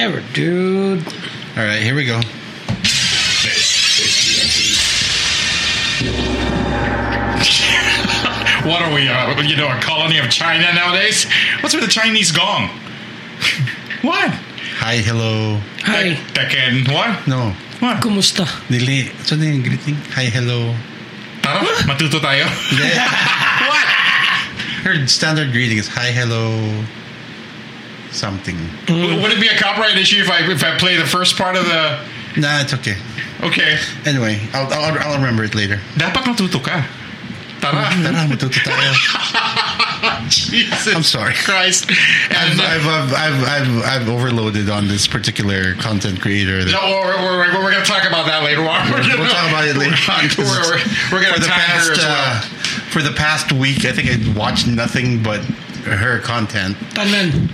Whatever, dude. All right, here we go. What are we, a colony of China nowadays? What's with the Chinese gong? What? Hi, hello. Hi. Tekken, what? No. What? Kumusta? Dili. So yung greeting. Hi, hello. Tara, matuto tayo. What? Her standard greeting is hi, hello. Something. Would it be a copyright issue if I play the first part of the... Nah, it's okay. Okay. Anyway, I'll remember it later. Dapat matuto ka. Tara. Tara, matuto tayo. Jesus I'm sorry. Christ. And I've overloaded on this particular content creator. no, we're going to talk about that later on. We'll talk about it later on. We're going to tag her as well. For the past week, I think I watched nothing but her content. Tanan.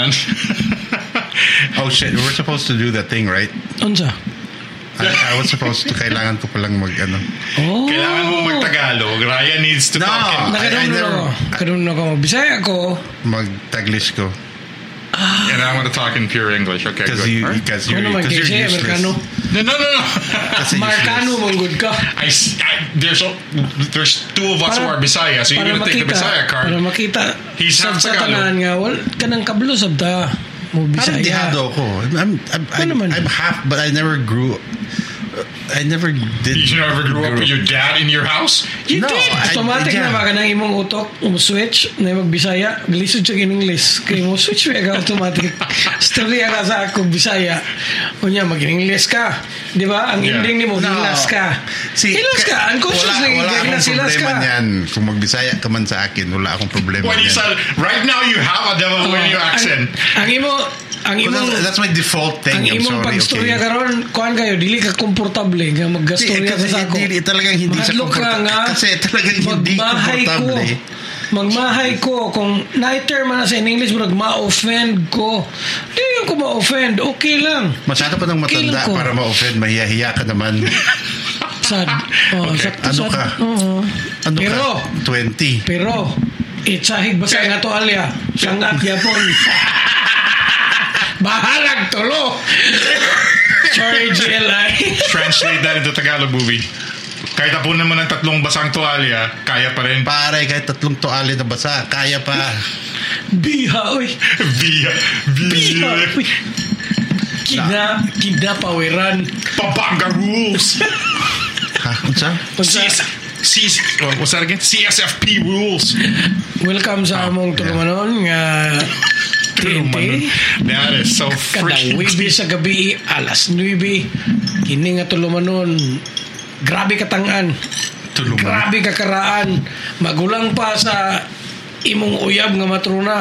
Oh shit, we were supposed to do that thing, right? Unsa? I was supposed to, kailangan ko palang mag-ano. Oh. Kailangan mo mag-Tagalog. Ryan needs to talk. Nakadunno ko. Bisaya ko. Mag-Taglish ko. And I want to talk in pure English. Okay, Because you're useless. Amerikano. No. Markano mong good ka. There's two of us who are Bisaya, so you're going to take the Bisaya card. Para makita. He's half Sa Tagalog. tanan nga, kanang kablo sabda. Mo Parang Bisaya. dihado ko. I'm half, but I never grew. I never did. You never grew up with your dad in your house? You did. Automatic na ba ka nang imong utok, switch, na mag-Bisaya, galisod siya in English. Kaya mo switch ka automatic. Storya ka sa ako, Bisaya. Kunya, mag-English ka. Di ba? Ang ending ni mo, hilas ka. Hilas ka. Unconscious na wala akong hilas problema ka. niyan. Kung mag-Bisaya ka man sa akin, wala akong problema When you niyan. said, right now you have a devil in your accent. Ang imong That's my default thing. ang imong pagstorya karon kuan kayo dili ka komportable nga maggastorya ka sa ako. Hindi talagang hindi sa komportable. Kasi talagang hindi komportable. Magmahay ko kung na-term man na sa English ma-offend ko. Di ko ma-offend. Okay lang. Masyado pa ng matanda para ma-offend. Mahiya-hiya ka naman. Sad. Ano ka? Ano pero, ka? 20. Pero, itsahig ba sa nga to alya? Sangat yapon. Bahalag tulo. Sorry, GLI. Translate that into Tagalog movie. Kahit apun naman ng 3 basang tuwalya, kaya pa rin. Pare, kahit 3 tuwalya na basa, kaya pa. Biha, uy. Biha, uy. Kinapawiran. Pampanga rules. Ha? Unsa? What's that again? CSFP rules. Welcome sa among tulumanon nga That is so freaking kada wibi sa gabi alas 9 kini nga tulumanon grabe katangan grabe kakaraan magulang pa sa imong uyab nga matruna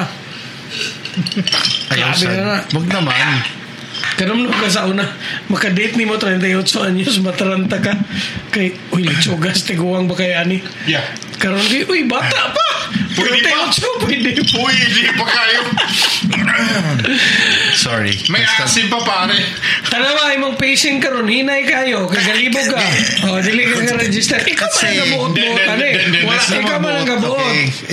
ayaw sa wag naman kanum ka sa una makadate ni mo 38 anyos mataranta ka kay uy litsugas tiguang ba kay ani karon kay uy bata pa pwede pa kayo. Sorry. May asim pa pare. Tanawa imong pacing karon hinay kayo kagalibog ka. Dili ka register. Ikaw man ang gabuot mo kani. Wala ikaw man ang gabuot.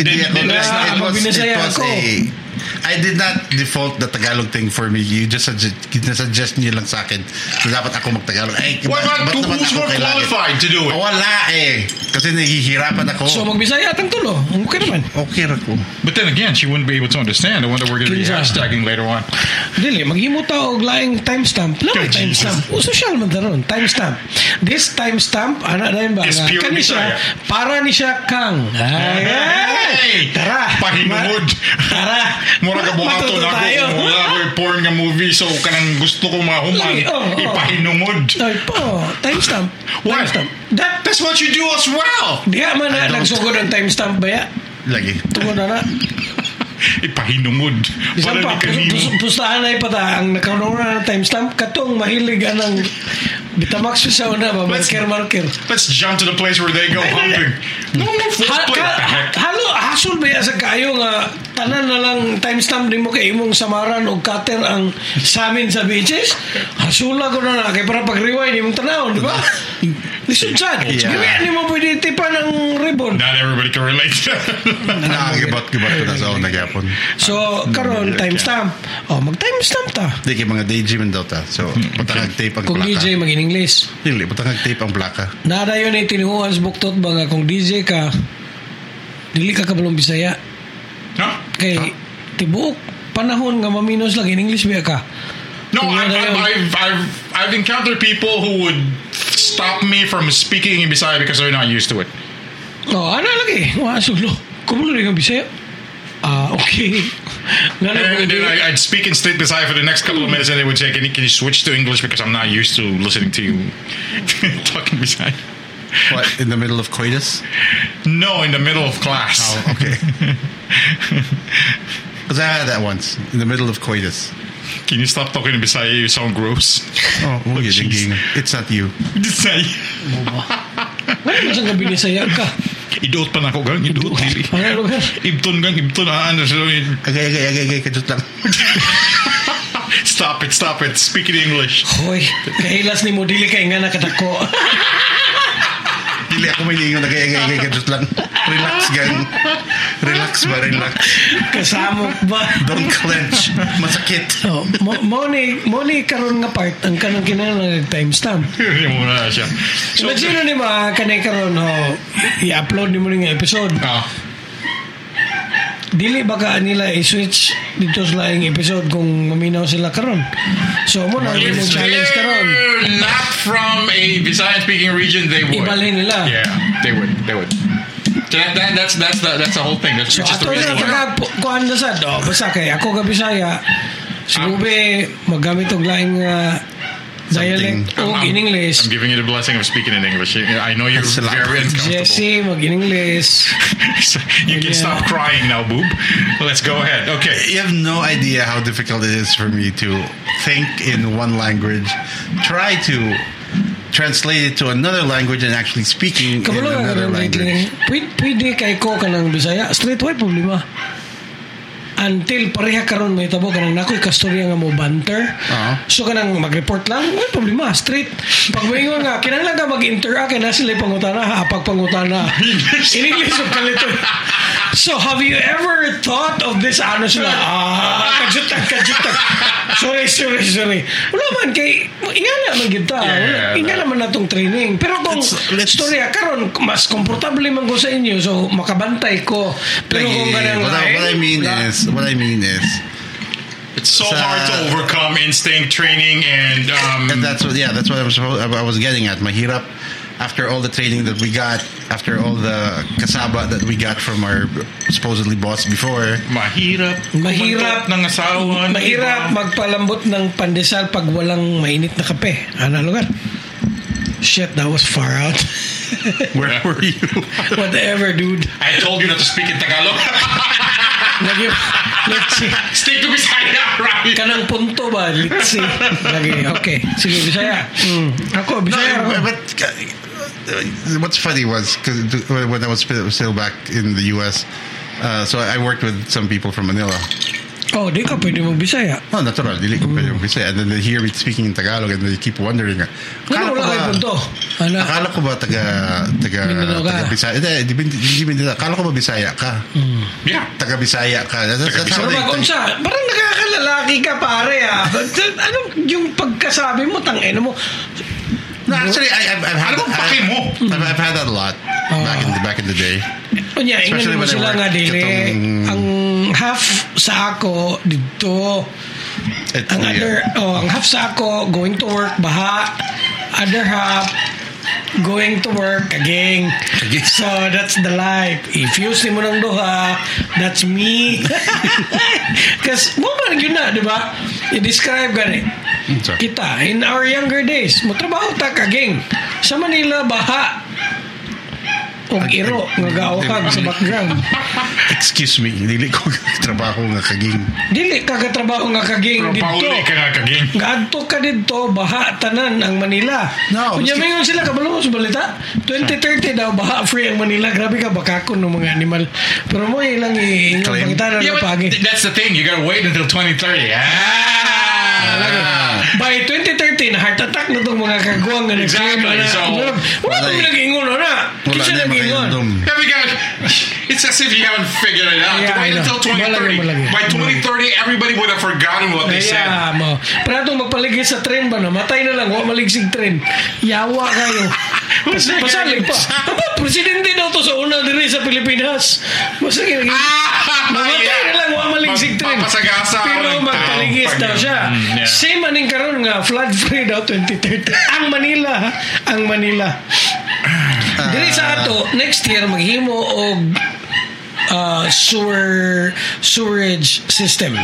I did not default the Tagalog thing for me. You just suggest niyo lang sa akin na dapat ako mag-Tagalog. Who's more qualified to do it? Wala kasi nahihirapan ako. So mag-Bisaya atang tulo. Okay naman. Okay ra ko. But then again, she wouldn't be able to understand the one that we're going to be hashtagging later on. Dili, maghimo ta og laing timestamp. Laing timestamp. Social man daron, timestamp. This timestamp ana dayon ba? Kani siya para ni siya kang. Ay. Tara. Pahinungod. Tara. Mura ka buhaton ako kung wala ko porn nga movie so kanang gusto ko mahuman. Ipahinungod. Ay po. Timestamp. What? That's what you do as well. Diya man na nagsugod ang timestamp ba ya? Lagi. Tungod na. Ipahinungod. Bisan pa, pustahan na ipata ang nakanuna ng timestamp katong mahilig anang Bitamax sa una ba? Marker. Let's jump to the place where they go hunting. No, hasol ba sa kayo nga tanan na lang timestamp din mo kay imong samaran o cutter ang sa amin sa beaches? Hasula ko na kay para pag-rewind imong tanaw, di ba? Lisod sad. Gawin mo pwede tipa ng ribbon. Not everybody can relate. Gibat ko na sa una gap. gihapon. So karon timestamp. Mag-timestamp ta. Di kay mga daydream daw ta. So patangag tape ang Kung plaka. DJ mag-English. Dili patangag tape ang plaka. Nada yun ay tinuhuan sa buktot ba nga kung DJ ka dili ka kabalong Bisaya. No? Kay tibuok panahon nga maminos lang in English ba ka. No, Kung I've encountered people who would stop me from speaking in Bisaya because they're not used to it. Ano lagi? Sulo. Kumulo rin ang Bisaya? Okay. And then I'd speak in straight Bisaya for the next couple of minutes, and they would say, "Can you switch to English because I'm not used to listening to you talking Bisaya." What, in the middle of coitus? No, in the middle of class. Oh, okay. Because I had that once in the middle of coitus. Can you stop talking in Bisaya? You sound gross. Oh, it's not you. Bisaya. Ano ba siyang gabi Bisaya ka? Idot pa na ako gang. Idot. Ano lugar? Ibton gang. Ibton. Agay, kajut lang. Stop it. Speak in English. Hoy, kahilas ni mo dili kay nga nakatako. Dili ako may lingon. Agay, kajut lang. Relax, gang. Relax. Kasamok ba? Don't clench. Masakit. Mo ni karon nga part ang kanang kinahanglan timestamp. Hindi mo na siya. So, sino ni mga kanay karon i-upload ni mo ning episode. Dili baka nila i-switch dito sa laing episode kung maminaw sila karon. So mo na yung challenge karon. Not from a Visayan speaking region, they would. Ibalhin nila. Yeah, they would. So that's the whole thing. That's So just the ato reason na why. kuan na sad basta kay ako ga Bisaya. Sube magamit og laing dialect o in English. I'm giving you the blessing of speaking in English. I know you're very uncomfortable. Jesse mag-English. You can stop crying now, boob. Let's go ahead. Okay. You have no idea how difficult it is for me to think in one language, try to translate it to another language, and actually speaking in another language. Pwede kay ko kanang Bisaya. Straight white problema. Until pareha karon may tabo kanang nakoy kastorya nga mo banter. So kanang mag-report lang, may problema straight. Pag moingon nga kinahanglan ka mag-interact na sila pangutana, apag pangutana. In English ug kalito. So have you ever thought of this ano sila? Kajutan. Sorry. Wala man kay ingana man gid ta. Ingana man natong training. Pero kung storya karon mas komportable man ko sa inyo so makabantay ko. Pero kung kanang what I mean is it's so hard to overcome instinct training and that's what I was getting at. Mahirap after all the training that we got, after all the kasaba that we got from our supposedly boss before. Mahirap ng asawa. Mahirap magpalambot ng pandesal pag walang mainit na kape. Ano lugar? Shit, that was far out. Where were you? Whatever, dude. I told you not to speak in Tagalog. Let's see. Stick to Bisaya, right? Kanang punto ba? Let's see. Lagi. Okay. Sige, Bisaya. Ako, Bisaya. But what's funny was cause when I was still back in the US, so I worked with some people from Manila. Oh, di ka pwede mag-Bisaya. Oh, natural. Dili ko pwede mag-Bisaya. And then they hear me speaking in Tagalog and they keep wondering. Wala kayo punto. Akala ko ba taga Bisaya? Hindi. Akala ko ba Bisaya ka? Yeah. Taga Bisaya ka. Pero mag-unsa, parang nakakalalaki ka pare ano yung pagkasabi mo, tangina mo. No, actually, I've had that a lot back in the day. Unya, ingin mo sila nga dili. Ang half sa ako dito. Ang half sa ako going to work baha. Other half going to work again. So that's the life. If you see mo ng duha, that's me. Because mo man yun na, di ba? I-describe gani. Kita, in our younger days, mo trabaho ta kaging. Sa Manila, baha. Og iro, nga gaawakag sa background. Excuse me, dili ko trabaho nga kaging. Dili ka trabaho nga kaging dito. Pauli ka nga kaging. Gadto ka dito, baha tanan ang Manila. No, kunya mayon sila kabalo sa balita. 2030 daw baha free ang Manila. Grabe ka bakakon ng mga animal. Pero mo ilang pangitana na pagi. That's the thing, you gotta wait until 2030. By 2030 na heart attack na itong mga kagwang na exactly. wala nang nag-ingon na. Wala na yung mga Yeah, because It's as if you haven't figured it out. Yeah, Wait until 2030. Malagi. By 2030, everybody would have forgotten what they said. Mo. Pero itong magpaligid sa tren ba na? Matay na lang, maligsig tren. Yawa kayo. Pasalig pa. Presidente daw to sa una diri sa Pilipinas. Basta mamatay na lang, maligsig tren. Papasagasa. Pero magpaligid daw siya. Same aning karon nga, flood free daw 2030. Ang Manila. Dili sa ato, next year maghimo og sewerage system.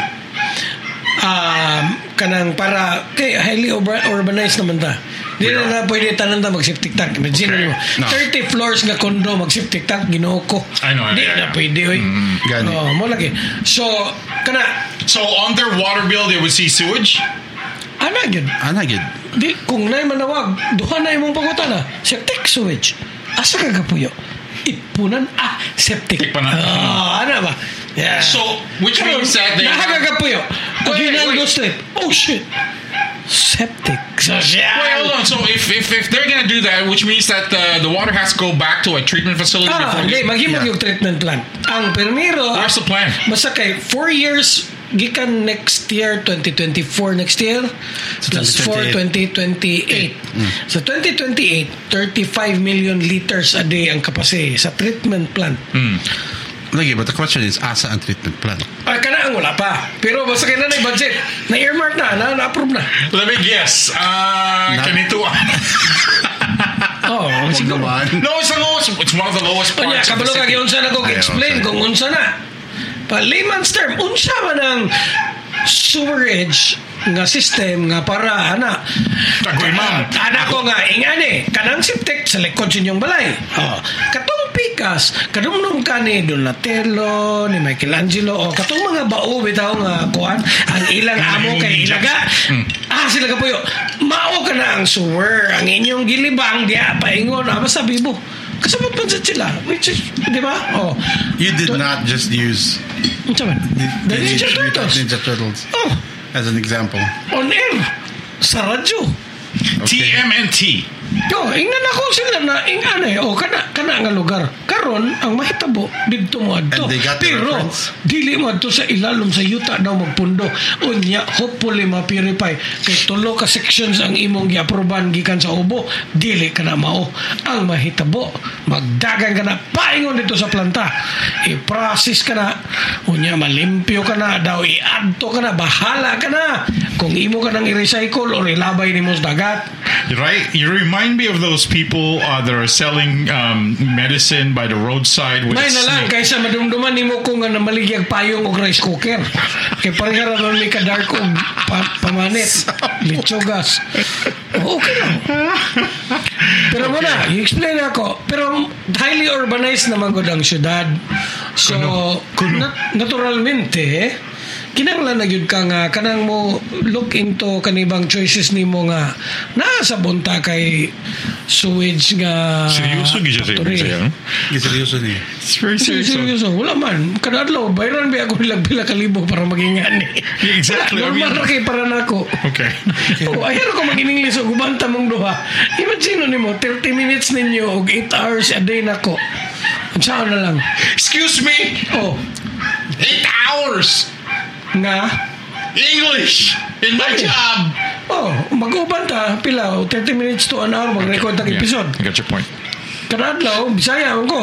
Kanang para kay highly urbanized naman ta. Di na pwede tanan ta mag-septic tank. Imagine mo, 30 floors nga condo mag-septic tank, Ginoo ko. I know. Di na pwede oy. Mo lagi. So on their water bill they would see sewage. Ana gid. Di kung nay manawag, duha na imong pangutana. Septic sewage. Asa ka kapuyo? Ipunan septic. Ana ba? Yeah. So which means that they nakagapuyo. Aginaldo strip. Oh shit. Septic. Wait, hold on. So if they're gonna do that, which means that the water has to go back to a treatment facility before maghimog yung treatment plant. Ang permiro. Where's the plan? Basta kay 4 years gikan next year 2024 next year plus 4 2028 sa 2028 35 million liters a day ang kapase sa treatment plant. Lagi, but the question is asa ang treatment plant? Kana ang wala pa pero basta kay na budget na earmark na-approve na. Let me guess ganito siguro. No, it's the lowest. It's one of the lowest parts. Kabalo ka unsa na ko explain kung unsa na. Pa layman's term, unsa man ang sewerage nga system nga para Tagoy ma'am. Ko nga ingani kanang septic sa likod sa inyong balay. Katong pikas, kadumdum ka ni Donatello, ni Michelangelo, katong mga bao bitaw nga kuan, ang ilang amo kay ilaga. Sila kapuyo. Mao ka na ang sewer, ang inyong gilibang diya paingon, basta bibo. Kasabot man sila, which is, di ba? You did not just use the Ninja Turtles as an example. On air, sa radyo. Okay. TMNT. Ingnan ako sila na ingane kana nga lugar karon ang mahitabo didto mo adto pero dili mo adto sa ilalom sa yuta daw magpundo unya hopefully ma-purify kay tulo ka sections ang imong gi-aproban gikan sa ubo dili kana mao ang mahitabo magdagan kana paingon dito sa planta i-process kana unya malimpyo kana daw iadto kana bahala kana kung imo ka nang i-recycle or ilabay nimo sa dagat. Right, you remind me of those people that are selling medicine by the roadside with may na lang kaysa madumduman nimo kung nga namaligya payong og rice cooker kay parehara man mi ka dark og pamanit litsogas okay lang pero muna i-explain ako pero highly urbanized naman gud ang syudad so naturalmente kinahanglan na gyud ka nga kanang mo look into kanibang choices nimo nga nasa bunta kay sewage nga seryoso gyud siya seryoso ni it's very serious wala man kadadlaw bayran ba ako pila kalibo para magingani exactly normal kay para nako okay ayan ko mag-English og ubanta mong duha imagine nimo 30 minutes ninyo og 8 hours a day nako unsa na lang excuse me 8 hours nga English in my job. Mag-uban ta pila 30 minutes to an hour mag-record tag episode. I got your point. Kadadlaw Bisaya ko.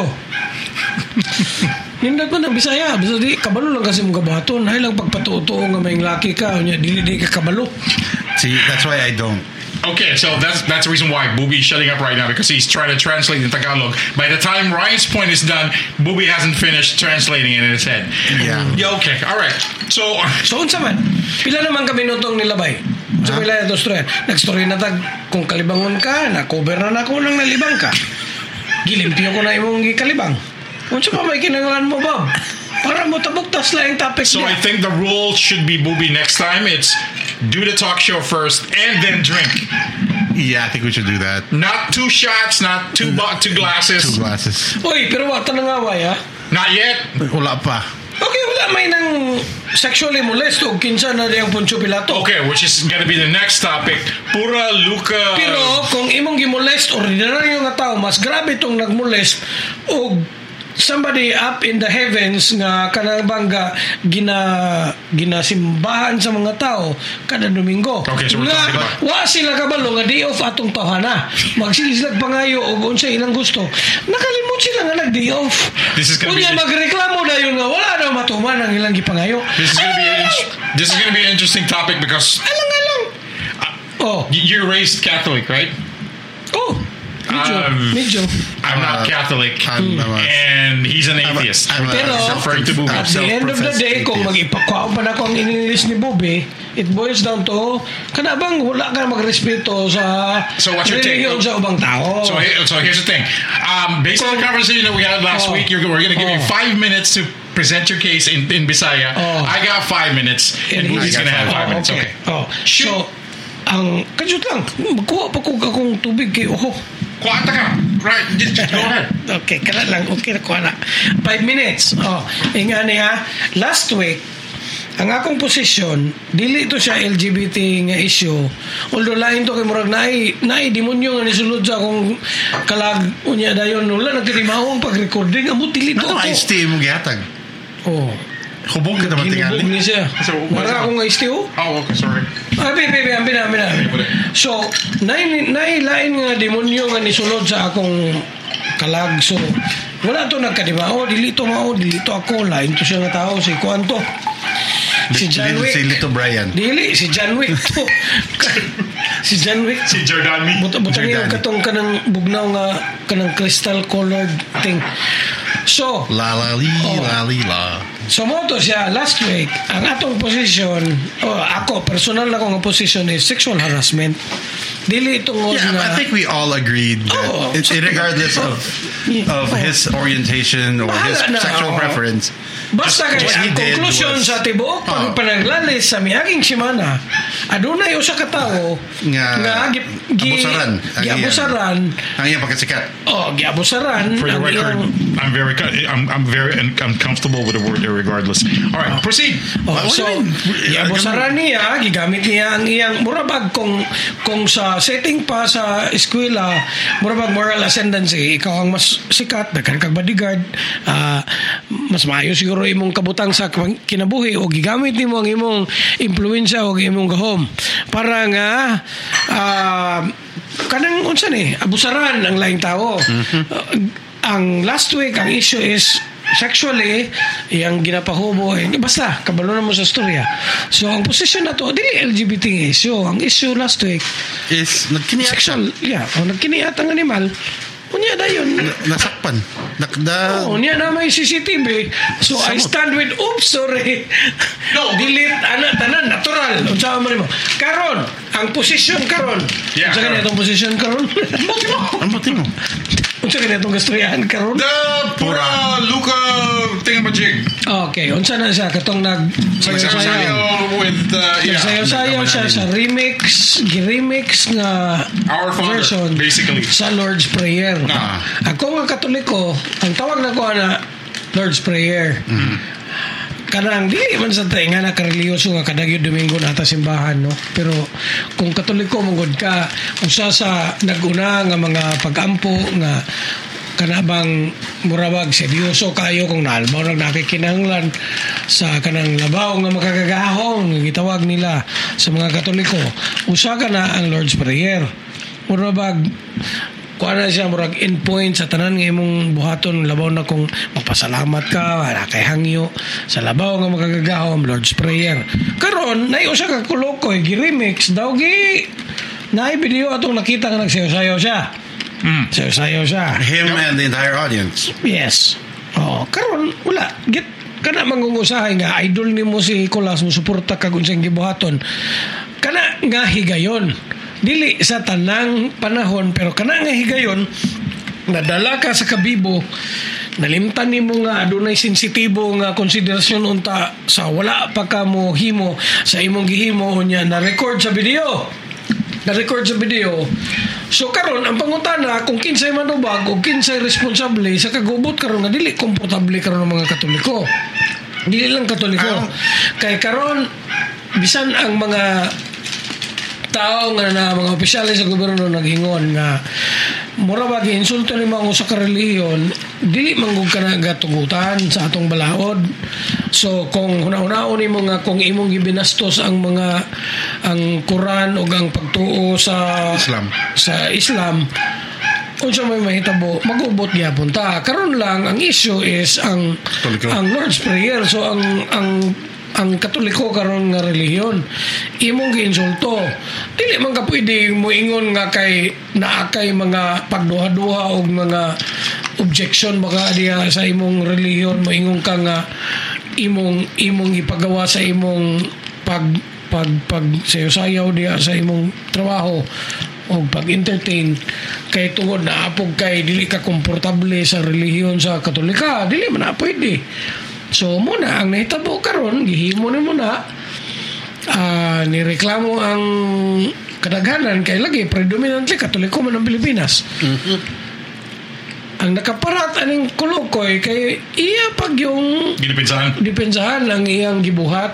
Nindot man ang Bisaya, bisa di kabalo lang kasi mga baton, hay lang pagpatuto nga may laki ka, nya dili ka kabalo. See, that's why I don't. Okay, so that's the reason why Booby is shutting up right now because he's trying to translate in Tagalog. By the time Ryan's point is done, Booby hasn't finished translating it in his head. Yeah. Okay. All right. So unsa man? Pila naman kami nutong nilabay. So pila ito story. Nag-story na tag kung kalibangon ka, na-cover na ako nang nalibang ka. Gilimpyo ko na imong gikalibang. Unsa pa may kinahanglan mo, Bob? Para mo tabok-tas lang yung topic so niya. I think the rule should be, Booby, next time it's do the talk show first and then drink. Yeah, I think we should do that. Not 2 shots, not 2 glasses. 2 glasses. Uy, pero wata nang away, ha? Not yet. Wala pa. Okay, wala may nang sexually molest o kinsa na yung Poncio Pilato. Okay, which is gonna be the next topic. Pura Luca. Pero kung imong gimolest ordinaryo nga tao, mas grabe itong nagmolest o somebody up in the heavens nga kanang bangga ginasimbahan sa mga tao kada Domingo. Okay, so we're talking about... Wa sila kabalo nga day off atong tawhana. Magsigislag pangayo og unsa ilang gusto. Nakalimot sila nga nag-day off. Unya magreklamo dayon nga wala na matuman ang ilang gipangayo. This is going to be an interesting topic because you're raised Catholic, right? Oh. Medyo. I'm not Catholic, and he's an atheist. Pero at the end of the day, kung mag-ipakwaon pa na ko ang inilis ni Bobby, it boils down to kanabang wala ka magrespeto sa religion sa ubang tao. So here's the thing. Based on the conversation that we had last week, we're going to give you 5 minutes to present your case in Bisaya. I got 5 minutes, and Bobby's going to have 5 minutes. Okay. So, ang kadyot lang, magkuha pa ko akong tubig kay Kuwanta ka. Right, just go ahead. Okay, kala lang. Okay, nakuha na. 5 minutes. Inga niya, last week, ang akong posisyon, dili ito siya LGBT nga issue. Although lain to kay murag naay demonyo nga nisulod sa akong kalag unya dayon wala nagtimahong pag-recording amo dili to ako. Ano ice mo gihatag? Hubog ka naman tingali. Hubog niya siya. Mara akong ice tea. Okay, sorry. Ambina. So, lain nga demonyo nga nisulod sa akong kalag. So, wala to nagkadimao. Dilito ako. Lain to siya nga tao. Si Kuanto. Si John Wick. Si Lito Brian. Dili, si John Wick to. Si John Wick. Si Jordani. Butang yung katong kanang bugnaw nga kanang crystal colored thing. So, la. So mo to siya last week ang atong position ako personal na kong position is sexual harassment. Dili itong I think we all agreed that regardless of his orientation or his sexual preference. Basta kay ang conclusion sa tibuok pagpanaglalis sa miaging semana adunay usa ka tawo nga giabusaran ang iyang pagkasikat. Giabusaran. For the record, I'm very uncomfortable with the word regardless. All right, proceed. So giabusaran niya, gigamit niya ang iyang murabag kung sa setting pa sa eskwela, murabag moral ascendancy, ikaw ang mas sikat, daghan kag bodyguard, mas maayo siguro imong kabutang sa kinabuhi o gigamit nimo ang imong impluwensya o imong gahom para nga kanang unsa ni abusaran ang laing tao. Ang last week ang issue is sexually yung ginapahubo basta kabalo na mo sa storya. So ang position na to dili LGBT issue. Ang issue last week is nagkiniat sexual nagkiniat ang animal. Unya dayon nasakpan. Unya na may CCTV. So I stand with sorry. No, delete tanan natural. Unsa man mo? Karon, ang position karon. Unsa kani atong position karon? Ang mo. Unsa kani atong gastoryahan karon? Pura Luca Tingamajig. Okay, unsa na siya katong nagsayaw with sayaw siya sa remix nga Our Father version basically sa Lord's Prayer. Ako nga Katoliko, ang tawag na ko na Lord's Prayer. Kanang di man sa tayo nga nakareliyoso nga kadagyo Domingo na simbahan, no? Pero kung Katoliko mangod ka, usa sa naguna nga mga pag-ampo nga kanabang murabag seryoso kayo kung naalbaw nang nakikinahanglan sa kanang labaw nga makagagahong gitawag nila sa mga Katoliko, usa ka na ang Lord's Prayer. Murabag kuana siya murag endpoint sa tanan nga imong buhaton labaw na kung magpasalamat ka wala kay hangyo sa labaw nga makagagahom Lord's Prayer. Karon nay usa ka kulokoy gi-remix daw naay video atong nakita nga nagsayaw siya. Sayaw siya. Him and the entire audience. Yes. Karon wala kana mangungusahay nga idol nimo si Colas mo suporta kag unsang gibuhaton. Kana nga higayon. Dili sa tanang panahon pero kana nga higayon nadala ka sa kabibo nalimtan nimo nga adunay sensitibo nga konsiderasyon unta sa wala pa ka mo himo sa imong gihimo unya na record sa video. So karon ang pangutana kung kinsay manubag o kinsay responsable sa kagubot karon nga dili komportable karon ng mga Katoliko. Dili lang Katoliko. Kay karon bisan ang mga tao nga na mga opisyales sa gobyerno naghingon nga mura ba gi-insulto ni mga usa ka relihiyon, dili manggug ka na gatugutan sa atong balaod. So kung una-unaon nimo nga kung imong gibinastos ang Quran ug ang pagtuo sa Islam, unsa may mahitabo, mag-ubot gyapon ta. Karon lang ang issue is ang Lord's Prayer. So ang Katoliko karon nga relihiyon imong giinsulto, dili man ka pwede mo ingon nga kay naakay mga pagduha-duha og mga objection baka diya sa imong relihiyon, mo ingon ka nga imong ipagawa sa imong pag sayo-sayaw diya sa imong trabaho o pag-entertain kay tungod na apog kay dili ka komportable sa relihiyon sa Katolika, dili man na pwede. So muna ang nahitabo karon gihimo ni muna nireklamo ang kadaghanan kay lagi predominantly Katoliko man ang Pilipinas. Ang nakaparat aning kulukoy kay iya pag yung dipinsahan ang iyang gibuhat.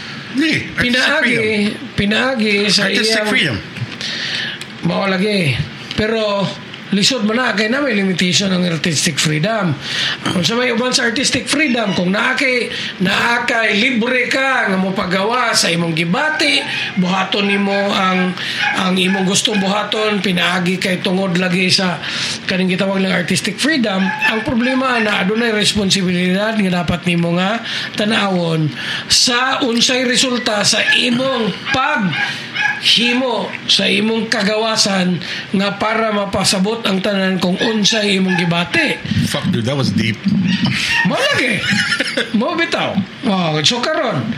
Pinaagi sa artistic freedom. Mao lagi. Pero lisod man na kay na may limitation ng artistic freedom. Kung sa may uban sa artistic freedom, kung naakay libre ka nga mo pagawa sa imong gibati, buhaton nimo ang imong gusto buhaton, pinaagi kay tungod lagi sa kaning gitawag lang artistic freedom. Ang problema na adunay responsibilidad nga dapat nimo nga tan-awon sa unsay resulta sa imong himo sa imong kagawasan nga para mapasabot ang tanan kung unsay imong gibati. Fuck dude, that was deep. Mo lagi. Mo bitaw. So karon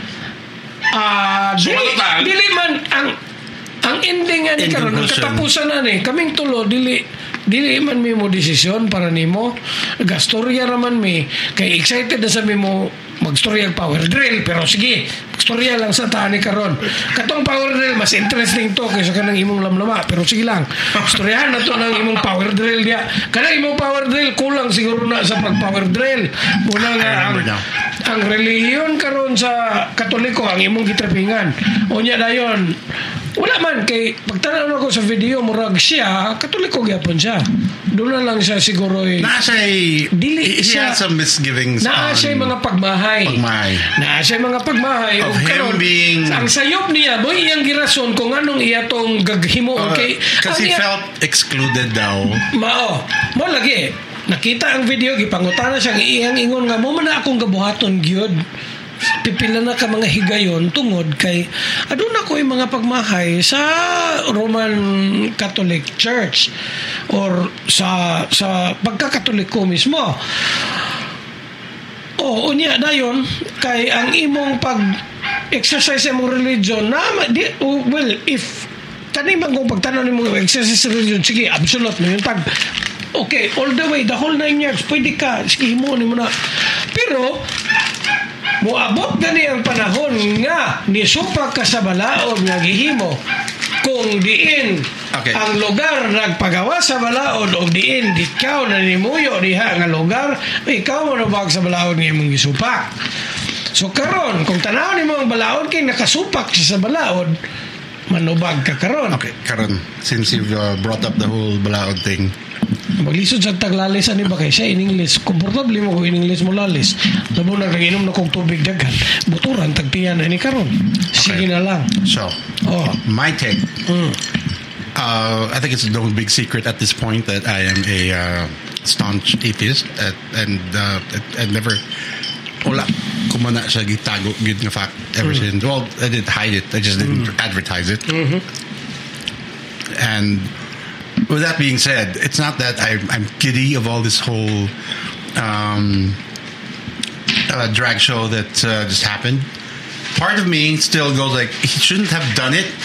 dili man ang ending ani karon ang katapusan ani kaming tulo dili man mo desisyon para nimo. Gastorya raman mi kay excited na sa mo magstorya ang power drill, pero sige magstorya lang sa tani karon. Katong power drill mas interesting to kaysa kanang imong lamlama, pero sige lang storyahan na to ng imong power drill dia. Kanang imong power drill kulang siguro na sa pag power drill. Muna nga ang relihiyon karon sa Katoliko ang imong gitrapingan. Unya dayon wala man kay pagtanaw ko sa video murag siya Katoliko gyapon siya. Doon lang siya siguro dili siya some misgivings. Naa siya mga pagmahay. Naa siya mga pagmahay of him being ang sayop niya mo iyang girason kung anong iya tong gaghimo okay kasi he felt excluded daw. Mo lagi nakita ang video gipangutana siya iyang ingon nga mo man akong gabuhaton gyud. Pipila na ka mga higayon tungod kay aduna ko yung mga pagmahay sa Roman Catholic Church or sa pagkakatoliko mismo. Unya dayon kay ang imong pag-exercise imong religion na if kani man kung pagtanaw nimo exercise religion sige absolute mo yung okay all the way the whole 9 years pwede ka sige himo nimo na pero moabot gani ang panahon nga nisupak ka sa balaod nga gihimo kung diin ang lugar nagpagawa sa balaod o diin ikaw na nimuyo diha nga lugar ikaw manubag sa balaod nga imong gisupak. So karon kung tanaw nimo ang balaod kay nakasupak siya sa balaod manubag ka karon. Okay, karon since you've brought up the whole balaod thing, maglisod sa taglalis ani ba kay siya in English komportable mo ko in English mo lalis labo na naginom na kong tubig daghan buturan tagtiyan ani karon sige na lang. So my take I think it's no big secret at this point that I am a staunch atheist and never wala kumana siya gitago good nga fact ever since. Well, I didn't hide it, I just didn't advertise it. And with that being said, it's not that I'm giddy of all this whole drag show that just happened. Part of me still goes like, he shouldn't have done it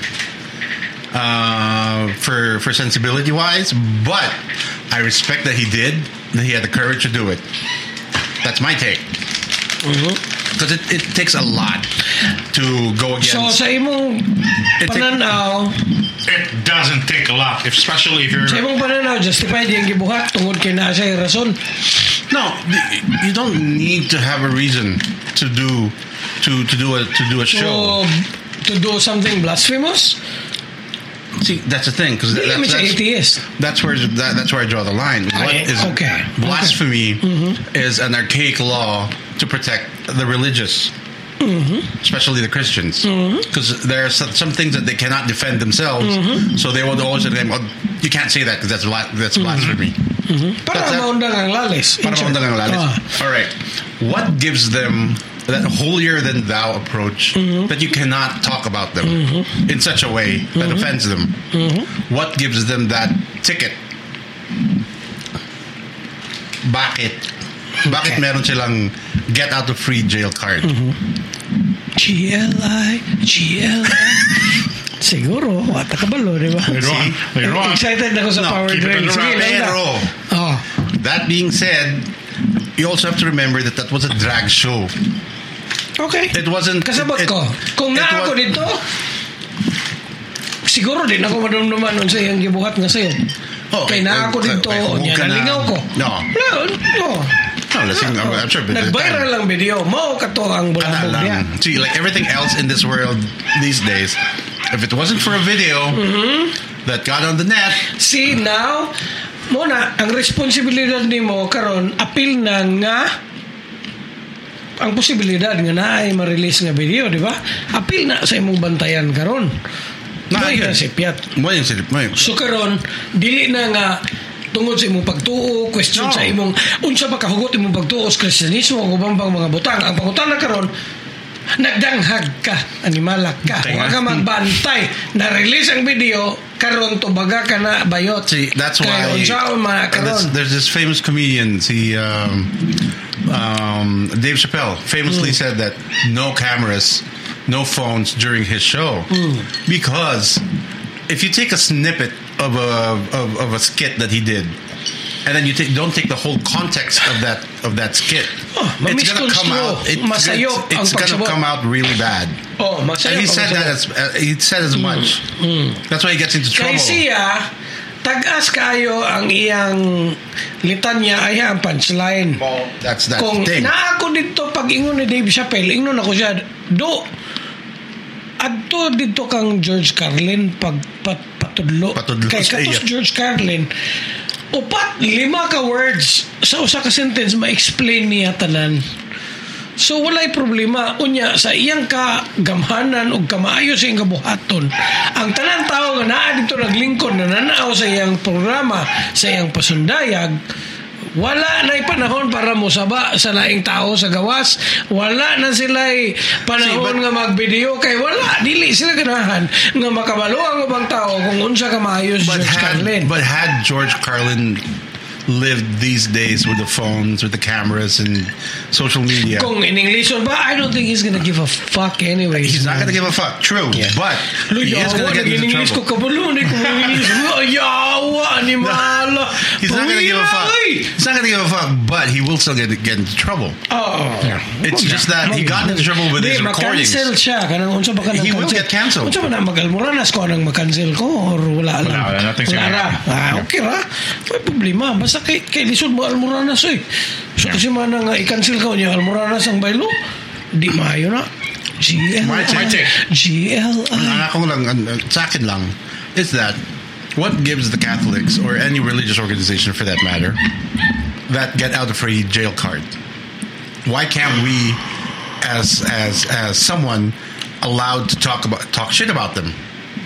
for sensibility wise, but I respect that he did, that he had the courage to do it. That's my take. Because it takes a lot to go against. So sa imong pananaw, it doesn't take a lot, especially if you're. Sa imong pananaw, justified yung gibuhat tungod kay naa siya rason. No, you don't need to have a reason to do a show. To do something blasphemous. See, that's the thing, because that's where I draw the line. Blasphemy is an archaic law to protect the religious, especially the Christians, because there are some things that they cannot defend themselves, so they will always say, you can't say that because that's blasphemy. Para maundang ang lalis. All right, what gives them that holier than thou approach that you cannot talk about them in such a way that offends them? What gives them that ticket? Bakit meron silang get out of free jail card? GLI. Siguro, wata kabalo, di ba? Excited ako sa power drill. Pero, that being said, you also have to remember that was a drag show. Okay. It wasn't... Kasabot ko. Kung na ako dito, siguro din ako madumduman nun sa iyang gibuhat nga sa'yo. Kaya na ako dito, nalingaw ko. No. Listen, I'm sure. Nag-viral lang video. Mao ka to ang bulabog niya. See, like everything else in this world these days, if it wasn't for a video that got on the net... See, now, muna, ang responsibilidad ni mo karon apil na nga ang posibilidad nga na ay ma-release nga video, di ba? Apil na sa imong bantayan karon. So karon, dili na nga tungod sa imong pagtuo, question sa imong unsa ba kahugot imong pagtuo sa Kristyanismo o ubang mga butang. Ang pangutana karon, nagdanghag ka, animalak ka. Huwag ka magbantay. Na-release ang video, karon to baga ka na bayot. See, that's why there's this famous comedian, Dave Chappelle, famously said that no cameras, no phones during his show, because if you take a snippet of a skit that he did, and then you don't take the whole context of that skit, it's gonna come out. It's gonna come out really bad. And he said as much. That's why he gets into trouble. Tag-as kayo ang iyang litanya ay ang punchline. That's that kung thing. Na ako dito pag ingon ni Dave Chappelle, ingon ako siya adto dito kang George Carlin patudlo kay katos George Carlin upat 5 ka words sa usa ka sentence ma-explain niya tanan. So walay problema unya sa iyang kagamhanan o kamaayo sa iyang kabuhaton. Ang tanang tao nga naa dito naglingkod na nanaaw sa iyang programa, sa iyang pasundayag, wala na panahon para musaba sa laing tao sa gawas. Wala na sila panahon nga mag-video kay wala dili sila ganahan nga makabalo ang ubang tao kung unsa ka maayo si George Carlin. But had George Carlin lived these days with the phones, with the cameras and social media. Kung in English ba, I don't think he's gonna give a fuck anyway. He's not gonna give a fuck, true. Yeah. But he is gonna get into trouble. He's not gonna give a fuck. He's not gonna give a fuck, but he will still get into trouble. It's just that he got into trouble with his recordings. Cancel siya. He will get canceled. Unsa man magalmuranas ko anang makancel ko or wala lang. Okay ra. May problema. Basta kay lisod mo almoranas so kasi man nga i-cancel ka niya almoranas ang baylo di maayo na GLI sa akin lang is that what gives the Catholics or any religious organization for that matter that get out of free jail card? Why can't we as someone allowed to talk shit about them?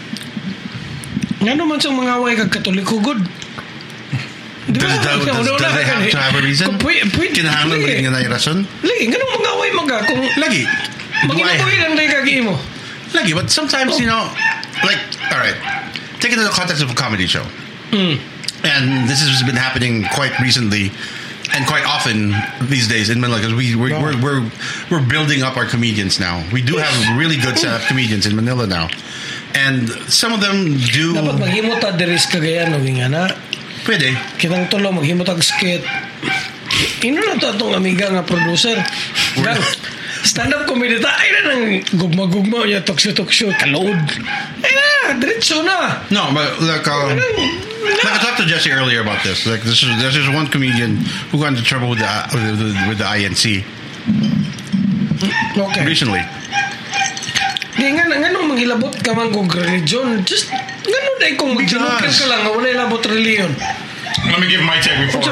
Nga naman sa mga away kag Katoliko good. Does they have to have a reason? Kinahanglan mo rin nga na rason? Lagi, ganun mga away kung... Lagi. Mag-inuwi lang tayo kagi mo. Lagi, but sometimes, like, alright, take it in the context of a comedy show. And this has been happening quite recently and quite often these days in Manila because we're building up our comedians now. We do have really good set-up comedians in Manila now. And some of them do... Dapat maghimot at deris kagayan o nga na. Pwede. Kitang tulo, maghimot ang skit. Ino na ito itong amiga nga producer. Stand-up comedy ta, ay na nang gugma-gugma niya, talk-show, kalood. Ay na, diretso na. No, but like I talked to Jesse earlier about this. Like there's just one comedian who got into trouble with the INC. Okay. Recently. Nga manghilabot ka man kung religion. Just, dahil kung mag-jinukil ka lang, wala ilabot religion. Let me give my take before.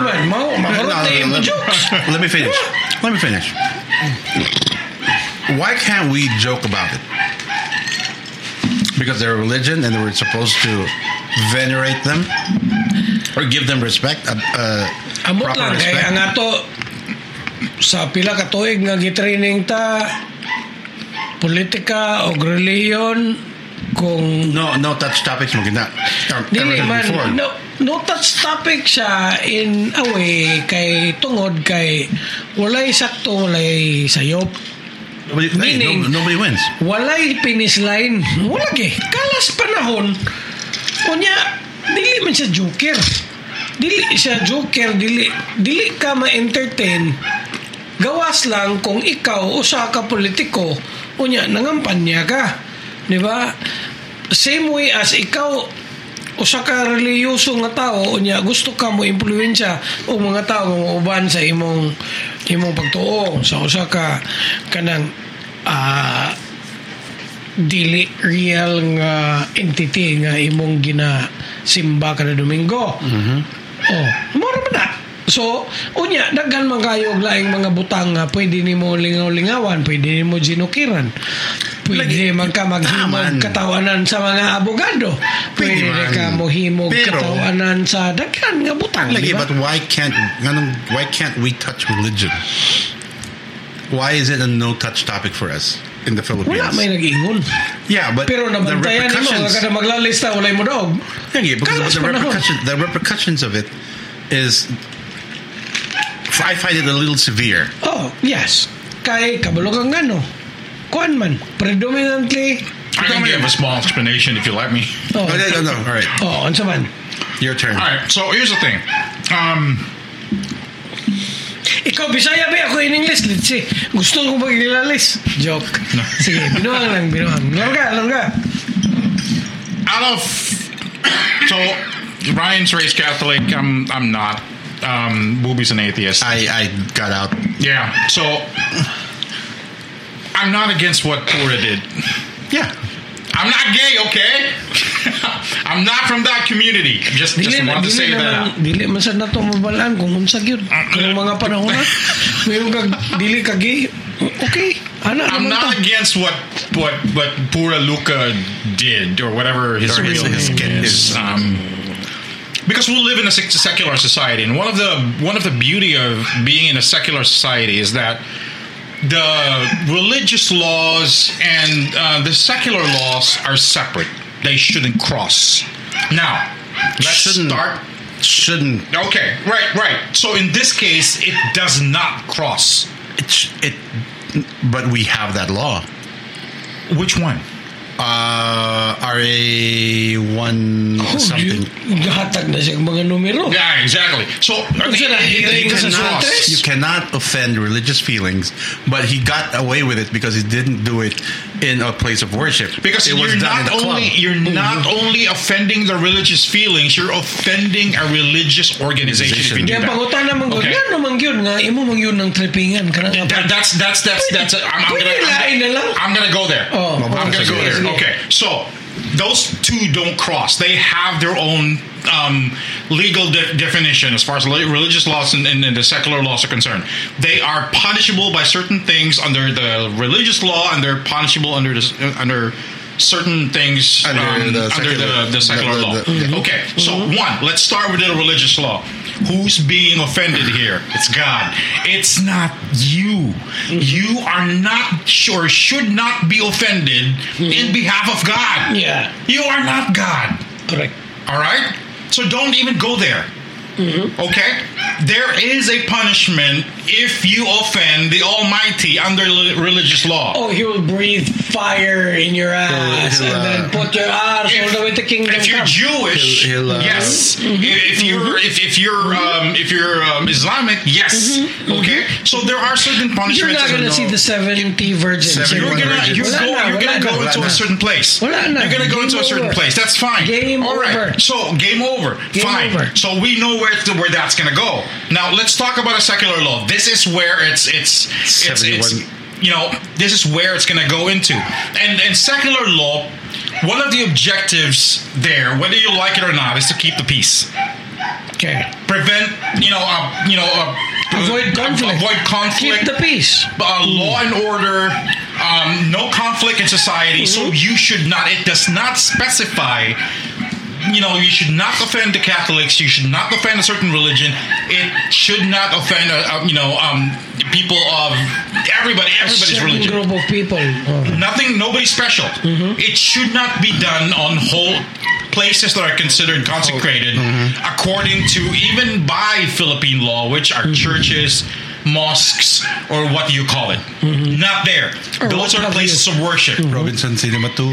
Let me finish. Why can't we joke about it? Because they're a religion and we're supposed to venerate them or give them respect. Amot lang kay ang ato sa pila ka tuig nga gitraining ta politika o religion kung no touch topics mo gina. Dili man no touch topic siya in a way kay tungod kay walay sakto walay sayop. Meaning, nobody wins. Walay finish line. Wala kalas panahon. Kunya dili man siya joker. Dili ka ma-entertain. Gawas lang kung ikaw usa ka politiko unya nangampanya ka. Di ba? Same way as ikaw usa ka reliyoso nga tao unya gusto ka mo impluwensya o mga tao nga uban sa imong pagtuo sa usa ka kanang dili real nga entity nga imong ginasimba kada Domingo. Mura ba na? So, unya, daghan man kayo laing mga butang nga pwede nimo lingaw-lingawan, pwede nimo ginukiran. Pwede man ka maghimog katawanan sa mga abogado. Pwede ka mo himog katawanan sa daghan nga butang. But why can't we touch religion? Why is it a no-touch topic for us in the Philippines? Wala may nag-ingon. Yeah, but pero nabantayan mo kada maglalista walay mo dog. Because the repercussions of it is, I find it a little severe. Oh, yes. Kay kabulog ang kuan man predominantly. I can give a small explanation if you let me. No. All right. Unsa man? Your turn. All right. So here's the thing. Ikaw Bisaya ba ako in English? Let's see. Gusto ko magilalis. Joke. No. Sige, binuhang. Langga. So Ryan's raised Catholic. I'm not. Booby's an atheist. I got out. Yeah. So I'm not against what Pura did. Yeah. I'm not gay, okay? I'm not from that community. Just want to say that. Dili man sad nato mabalaan kung unsa gyud kung mga panahon na. Mayroon kag dili ka gay. Okay. I'm not against what Pura Luca did or whatever his real name is. Because we live in a secular society, and one of the beauty of being in a secular society is that the religious laws and the secular laws are separate. They shouldn't cross. Now, shouldn't. Okay, right. So in this case, it does not cross. But we have that law. Which one? RA 1 something. Hatag na siya mga numero. Yeah, exactly. So you cannot offend religious feelings, but he got away with it because he didn't do it in a place of worship. Because you're not only offending the religious feelings, you're offending a relious organization. If you do that. Okay. I'm gonna go there. I'm gonna go there. Okay, so those two don't cross. They have their own legal definition as far as religious laws and the secular laws are concerned. They are punishable by certain things under the religious law, and they're punishable under certain things under the secular law. Okay, so let's start with the religious law. Who's being offended here? It's God. It's not you. You are not or should not be offended in behalf of God. Yeah. You are not God. Correct. All right? So don't even go there. Okay? There is a punishment if you offend the Almighty under religious law. Oh, he will breathe fire in your ass and then put your ass all the way to kingdom. If you're Jewish, yes. If you're Islamic, yes. Okay. So there are certain punishments. You're not going to see the 70 virgins. You're gonna go into a certain place. You're gonna go into a certain place. That's fine. All right. So game over. Fine. So we know where that's gonna go. Now let's talk about a secular law. This is where it's this is where it's going to go into. And secular law, one of the objectives there, whether you like it or not, is to keep the peace. Okay. Prevent, avoid conflict. Keep the peace. Law and order, no conflict in society. So you should not. It does not specify. You should not offend the Catholics. You should not offend a certain religion. It should not offend, people of everybody's religion. Group of people. Nobody special. It should not be done on whole places that are considered consecrated, according to even by Philippine law, which are churches, mosques, or what do you call it? Not there. Those are places of worship. Robinson Cinema 2.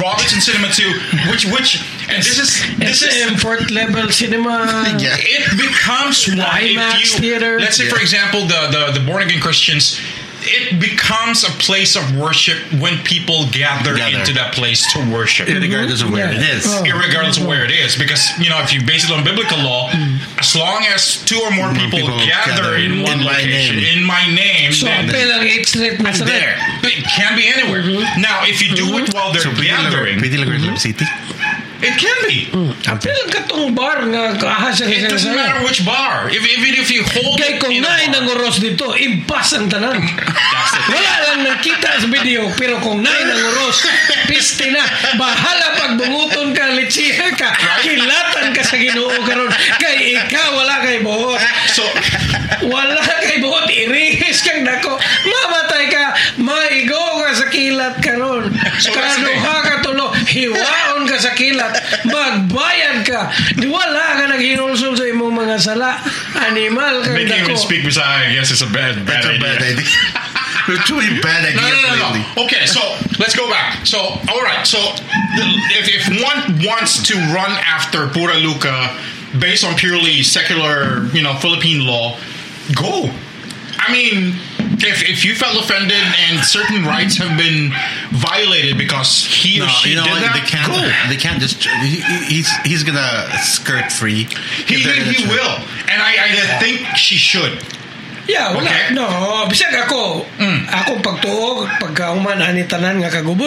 Which and this is import level cinema. Yeah. It becomes why IMAX theater. Let's say, for example, the born again Christians. It becomes a place of worship when people gather into that place to worship. Regardless of where it is. Irregardless of where it is. Because, if you base it on biblical law, as long as 2 or more people gather in one location, in my name, so then I'm there. It can be anywhere. Now, if you do it while they're gathering... City? It can be. Apil katong bar nga kaahas It doesn't matter which bar. Even if you hold kay kung naay nang oros dito, impas ang tanan. Wala lang nakita sa video, pero kung naay nang oros, piste na. Bahala pag bunguton ka, litsiha ka, kilatan ka sa Ginoo karon. Kay ikaw wala kay buhot. So wala kay buhot, irihis kang dako. Mamatay ka, maigo ka sa kilat karon. Kaduha ka tulo, hiwaon ka sa kilat. Magbayad ka. Wala ka naghinulsol sa imong mga sala. Animal ka. Make you even speak beside, I guess it's a bad idea. It's really bad idea. No. Okay, so let's go back. So, all right. So, if one wants to run after Pura Luca based on purely secular, Philippine law, go. I mean, if you felt offended and certain rights have been violated because he or she did that, they can't just. He's gonna skirt free. He will, and I think she should. Yeah, wala. Okay. No, bisag ako. Ako pagtuog, pagkauman ani tanan nga kagubot.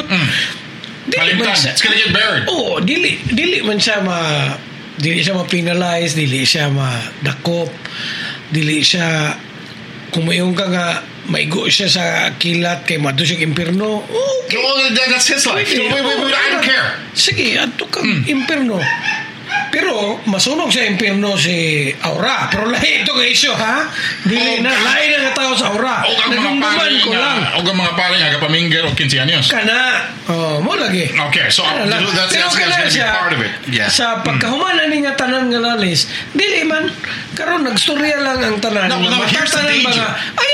It's gonna get buried. Oh, dili man siya ma-penalize, dili siya madakop, dili siya kung mayroon ka nga maigo siya sa kilat kay madto siya impierno. Okay. Well, that's his life. Wait, I don't care. Sige, ato kang impierno. Pero masunog sa impierno si Aura. Pero lahi ito nga isyo, ha? Dili na, lahi na nga tao sa Aura. Nagumbuman ko lang. O mga pare nga kapamingger o 15 anyos. Kana. Mo lagi. Okay, so that's gonna be part of it. Yeah. Sa pagkahumanan ni nga tanan nga lalis, dili man, karon nagstorya lang ang tanan. No, here's the danger.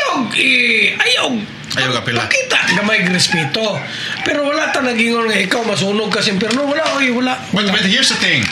Ayaw kapila. Pakita gamay respeto. Pero wala ta nagingon nga ikaw masunog ka sa impierno. Wala. But here's the thing.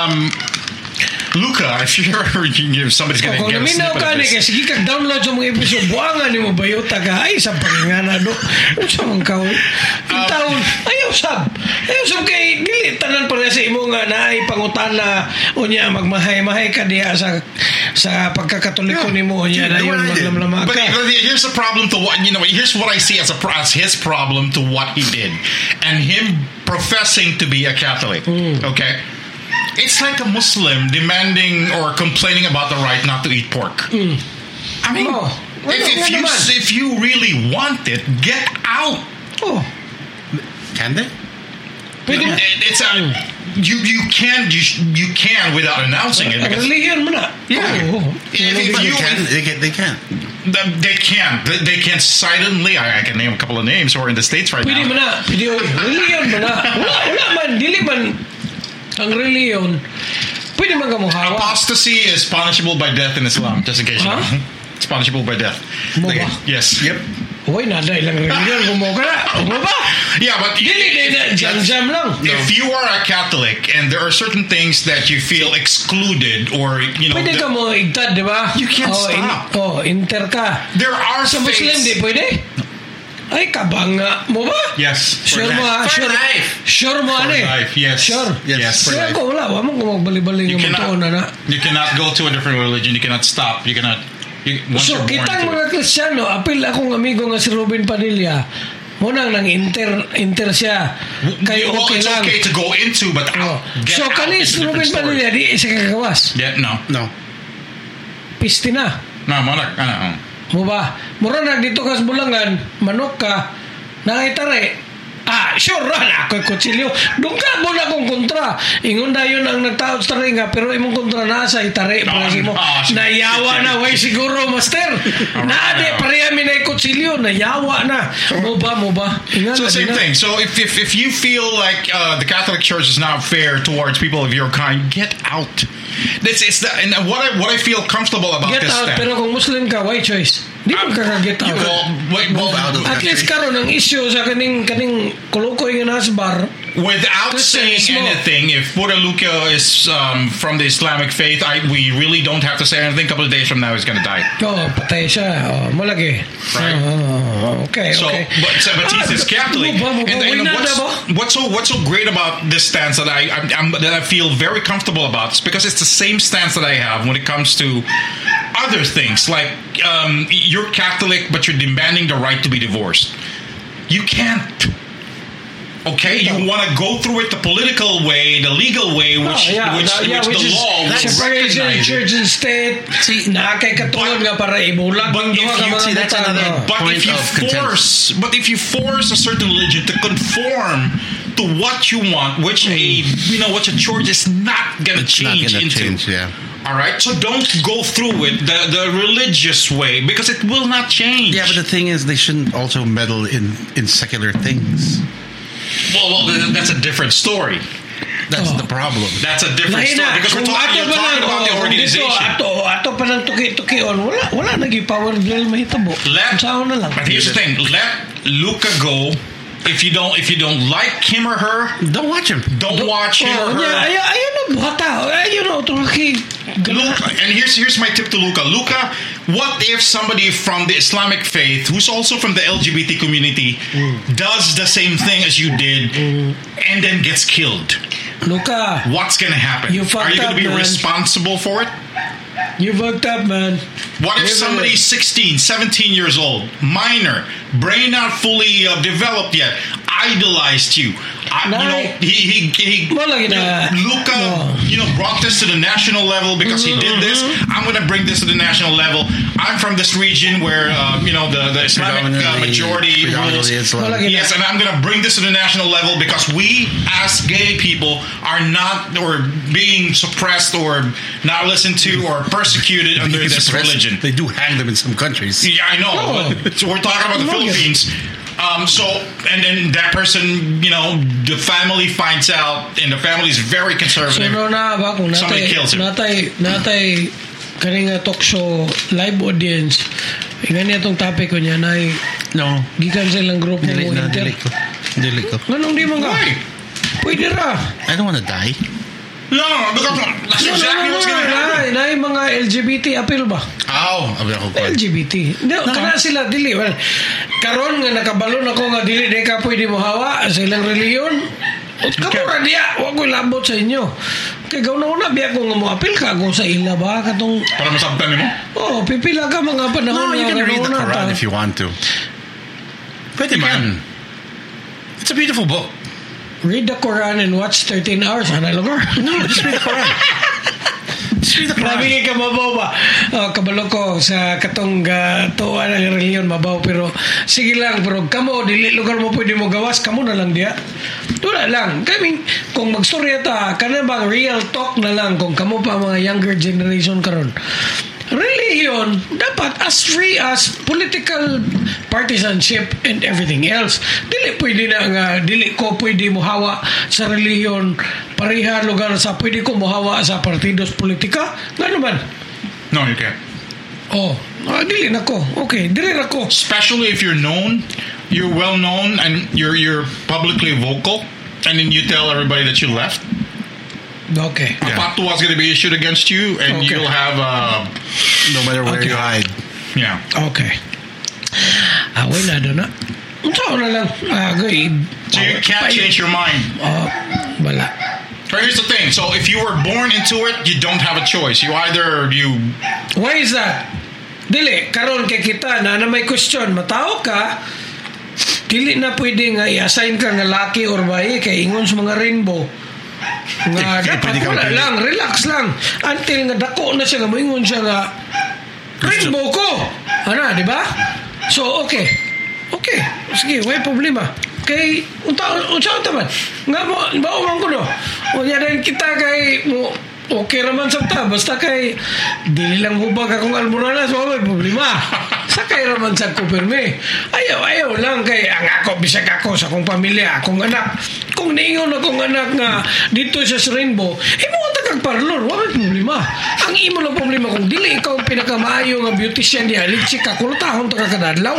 Luca, if somebody's gonna get a snippet of this. Sige kag download sa mga episode, buangan ni mo bayota ka ay sa pangingana do. Unsa man ka? Taon ayaw sab kay dili tanan pa sa imo nga naay pangutana unya magmahay-mahay ka diha sa pagkakatoliko nimo unya dayon maglamlama ka. But here's the problem to what here's what I see as his problem to what he did and him professing to be a Catholic. Okay? It's like a Muslim demanding or complaining about the right not to eat pork. I mean, if you really want it, get out. Oh, can they? It's you can without announcing it. Religion mo na. Yeah. They can. They can silently. I can name a couple of names who are in the States right now. Pwede mo na. Religion mo na. Wala man. Dili man. Ang reliyon, pwede man kamuhawa. Apostasy is punishable by death in Islam, just in case you know. It's punishable by death. Yes. Yep. Uy, nada ilang reliyon. Gumawa ka na. Yeah, but jam lang. If you are a Catholic and there are certain things that you feel excluded or, pwede ka mo igtad, di ba? You can't stop. Inter ka. There are sa Muslim, di pwede? Ay, kabanga mo ba? Yes. Sure mo ha? Sure mo ha? Yes. Sure? Yes. Sure ko wala. Wala mo kung magbali-bali yung mga na. You cannot go to a different religion. You cannot stop. You cannot So kitang mga Kristiyano, apil akong amigo nga si Ruben Padilla, munang nang inter siya. Kay okay lang. It's okay to go into, but so kanis Ruben Padilla di isa kagawas. Yeah, no. Pisti na. No, monak. Mo ba? Mura na dito kas Bulangan, manok ka, nangitare. Sure na ako'y kutsilyo. Doon ka mo na kong kontra. Ingon na yun ang nagtaot sa ringa, pero imong kontra na sa itare. Nayawa na, way siguro, master. Naade, pareha mi na kutsilyo. Nayawa na. Mo ba? So same thing. So if you feel like the Catholic Church is not fair towards people of your kind, get out. And what I feel comfortable about get this out, pero kung Muslim ka, why choice? Di mo kaka-get out. At least karon ang issue sa kaning kulukoy nga nasbar. Without saying anything, if Pura Luca is from the Islamic faith, we really don't have to say anything. A couple of days from now, he's going to die. Patay siya. Malagi. Right. Okay. But he's Catholic. And what's so great about this stance that I feel very comfortable about is because it's the same stance that I have when it comes to other things. Like you're Catholic, but you're demanding the right to be divorced. You can't. Okay, you want to go through it the political way, the legal way, which the law would recognize. Church and state. Nakakatulog nga para ibulag. But if you force a certain religion to conform to what you want, which a church is not going to change into. All right, so don't go through it the religious way because it will not change. Yeah, but the thing is, they shouldn't also meddle in secular things. Well, that's a different story. That's the problem. That's a different story because we're talking about the organization. Ato pa ng tuki-tukion. Wala nag-power drill mahitabo. But here's the thing. Let Luca go. If you don't like him or her, don't watch him. Don't watch him or her. Ayun Luca, and here's my tip to Luca. Luca, what if somebody from the Islamic faith, who's also from the LGBT community, does the same thing as you did, and then gets killed? Luca, what's gonna happen? Are you gonna be responsible for it? You fucked up, man. What if somebody's 16, 17 years old, minor, brain not fully developed yet, idolized you? Luca, brought this to the national level because he did this. I'm going to bring this to the national level. I'm from this region where the Islamic majority rules. Yes, and I'm going to bring this to the national level because we, as gay people, are not or being suppressed or not listened to or persecuted under this religion. They do hang them in some countries. Yeah, I know. So we're talking about the Philippines. And then that person, the family finds out, and the family is very conservative. Somebody kills him. Natay kaninga talk show live audience. Ingani atong topic ko niya nay. No. Gikan silang grupo mo Dili ko. Ganun di mga. Pwede ra. I don't want to die. No, because that's exactly what's going to happen. Na mga LGBT appeal ba? LGBT. Kana sila dili. Well, karon nga nakabalon ako nga dili ka pwede mo hawa sa ilang reliyon. Kamura diya, wag ko labot sa inyo. Kay gauna biya ko nga mo appeal ka kung sa ila ba katong para masabtan nimo? Pipila ka mga panahon. No, you can read the Quran if you want to. Pwede man. It's a beautiful book. Read the Quran and watch 13 hours. No, just read the Quran. Just read the Quran. Grabe ka mabaw ba? Kabalo ko sa katong tuwa ng reliyon mabaw. Pero sige lang, pero kamo, dili lugar mo pwede mo gawas, kamo na lang diya. Tula lang. Kung magstorya ta, kana bang real talk na lang kung kamo pa mga younger generation karon. Religion dapat as free as political partisanship and everything else. Dili ko pwede mohawa sa religion pareha lugar sa pwede ko mohawa sa partidos politika. Ngano man? No, you can't. Dili na ko. Okay, dili na ko. Especially if you're well known and you're publicly vocal and then you tell everybody that you left. Okay. A fatwa is going to be issued against you, and you'll have no matter where you hide. Yeah. Okay. Wala doon na. Unsa na lang. So you can't change your mind. Wala. But here's the thing. So if you were born into it, you don't have a choice. Why is that? Dili, karon kay kita na may question, matao ka, dili na pwede nga i-assign ka nga laki or bayi kay ingon sa mga rainbow. Nga dapat wala lang, relax lang. Until nga dako na siya nga moingon siya nga rainbow ko. Ana, di ba? So, okay. Sige, may problema. Kay unsa man nga ba man ko no unya rin kita kay mo okay raman sa ta basta kay dili lang hubag akong almoranas so may problema sakay raman sa ko perme ayaw lang kay ang ako bisag ako sa akong pamilya akong anak kung niingon akong anak nga dito sa Rainbow imo kag parlor wala problema ang imo lang problema kung dili ikaw ang pinakamaayo nga beautician di litsi ka kultahon to kadadlaw.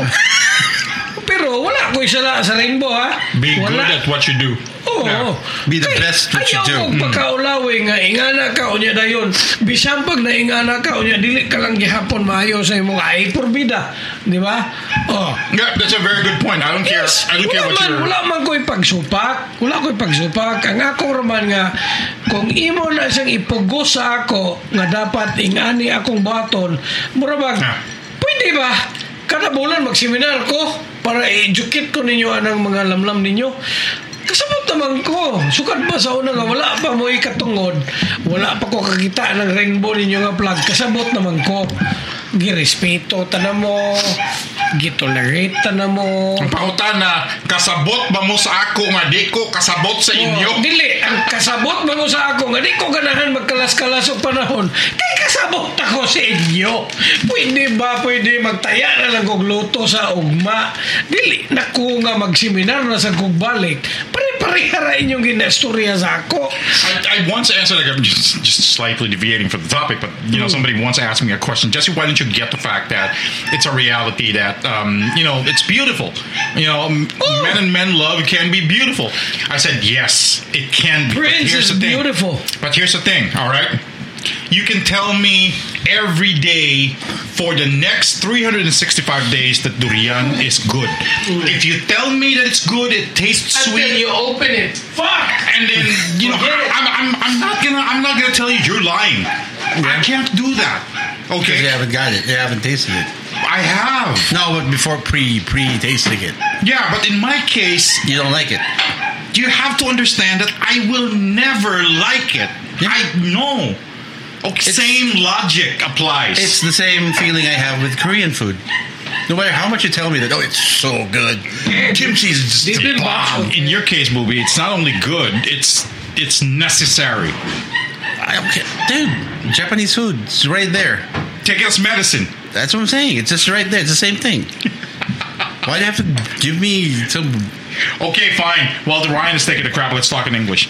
Pero wala ko isa sa Rainbow ha. Be wala. Good at what you do. Be the best what you do. Ayaw mo pagkaulawi nga ingana ka unya dayon. Bisan pag na ingana ka unya dili ka lang gihapon maayo sa imong ay porbida, di ba? Yeah, that's a very good point. I don't care. I don't care what you're. Wala man ko'y pagsupak. Ang ako raman nga kung imo na siyang ipugos sa ako nga dapat ingani akong baton, murabag. Pwede ba? Kada bulan magseminar ko para i-educate ko ninyo anang mga lamlam ninyo. Kasabot naman ko. Sukat ba sa una nga wala pa mo ikatungod. Wala pa ko kakita ng rainbow ninyo nga flag. Kasabot naman ko. Girespeto tanan mo. Gitolerate tanan mo. Ang pautan na kasabot ba mo sa ako nga di ko kasabot sa inyo? Dili. Ang kasabot ba mo sa ako nga di ko ganahan magkalas-kalas o panahon. Kay kasabot ako sa inyo. Pwede magtaya na lang kong luto sa ugma. Dili na ko nga magseminar na sa kong balik. Pare-parehara inyong ginastorya sa ako. I once answered, like, I'm just slightly deviating from the topic, but somebody once asked me a question. Jesse, why don't you get the fact that it's a reality that it's beautiful. Men and men love can be beautiful. I said yes, it can be. Prince is beautiful. But here's the thing. All right. You can tell me every day for the next 365 days that durian is good. If you tell me that it's good, it tastes sweet. Until you open it. Fuck. And then I'm not gonna tell you you're lying. I can't do that. Okay. Because you haven't got it. You haven't tasted it. I have. No, but before pre-tasting it. Yeah, but in my case, you don't like it. You have to understand that I will never like it. Yeah. I know. Okay, same logic applies. It's the same feeling I have with Korean food. No matter how much you tell me that, it's so good. Kimchi is just the bomb. In your case, Booby, it's not only good, it's necessary. Dude, Japanese food, it's right there. Take it as medicine. That's what I'm saying. It's just right there. It's the same thing. Why do you have to give me some... Okay, fine. While Ryan is taking a crap, let's talk in English.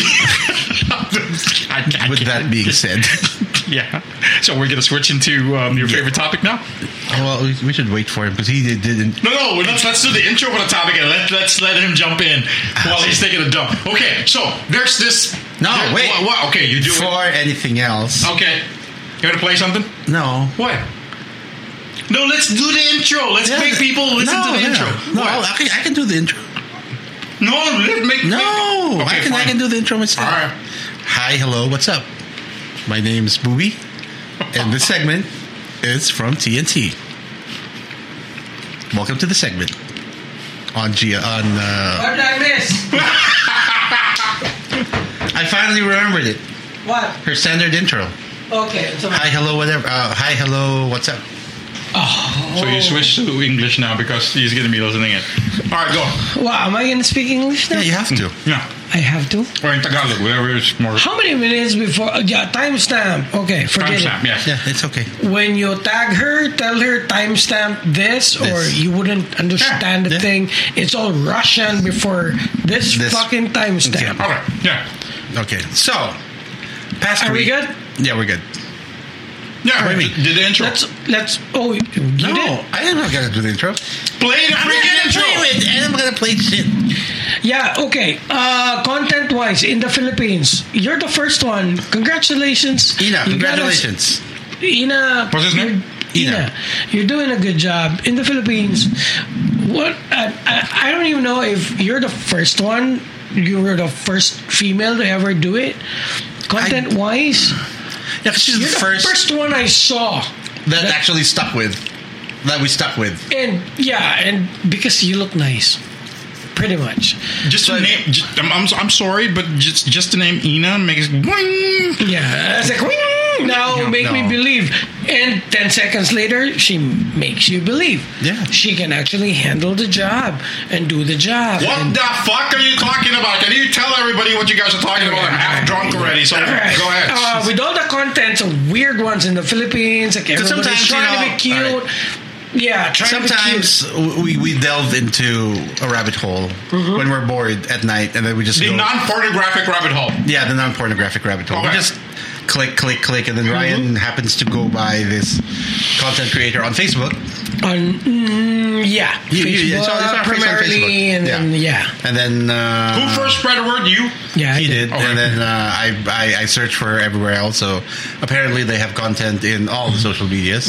With that being said. Yeah. So we're going to switch into your favorite topic now? Well, we should wait for him because he didn't... No, let's do the intro for the topic and let's let him jump in while he's taking a dump. Okay, so there's this... Wait. What? Okay, you do it. For anything else. Okay. You want to play something? No. What? No, let's do the intro. Let's make people listen to the intro. No, I can do the intro. No, let's make... No, okay, I can do the intro myself. All right. Hi, hello, what's up? My name's Booby, and this segment is from TNT. Welcome to the segment on What did I miss? I finally remembered it. What? Her standard intro. Okay. Hi, hello, whatever. Hi, hello, what's up? Oh. So you switch to English now because he's going to be listening in. All right, go. Wow, am I going to speak English now? Yeah, you have to. Yeah. I have to? Or in Tagalog, whatever is more... How many minutes before... timestamp. Okay, forget timestamp, it. Yeah, it's okay. When you tag her, tell her timestamp this, or you wouldn't understand the thing. It's all Russian before this fucking timestamp. Okay, yeah. Okay, so... Past Are we good? Yeah, we're good. Yeah, what do you mean? Did the intro? Let's. Oh, you did? I am not gonna do the intro. Play the freaking intro. And I'm gonna play shit. Yeah. Okay. Content-wise, in the Philippines, you're the first one. Congratulations, Ina. Congratulations, Ina. What's his name? Ina. You're doing a good job in the Philippines. What? I don't even know if you're the first one. You were the first female to ever do it. Content-wise. Yeah, she's the first one I saw. that actually stuck with. That we stuck with. And because you look nice. Pretty much. Just to name, I'm sorry, but just the name Ina makes boing. Yeah, it's like boing. Now make me believe. And 10 seconds later, she makes you believe. Yeah, she can actually handle the job and do the job. What the fuck are you talking about? Can you tell everybody what you guys are talking about? I'm half drunk already, so go ahead. With all the contents of weird ones in the Philippines, like everybody's trying to be cute. Right. Yeah, sometimes we delve into a rabbit hole when we're bored at night, and then we just the non-pornographic rabbit hole. Yeah, the non-pornographic rabbit hole. Okay. We just click, and then Ryan happens to go by this content creator on Facebook. Facebook primarily, and then and then who first spread the word? You? Yeah, he did. Okay. And then I searched for her everywhere else. So apparently they have content in all the social medias,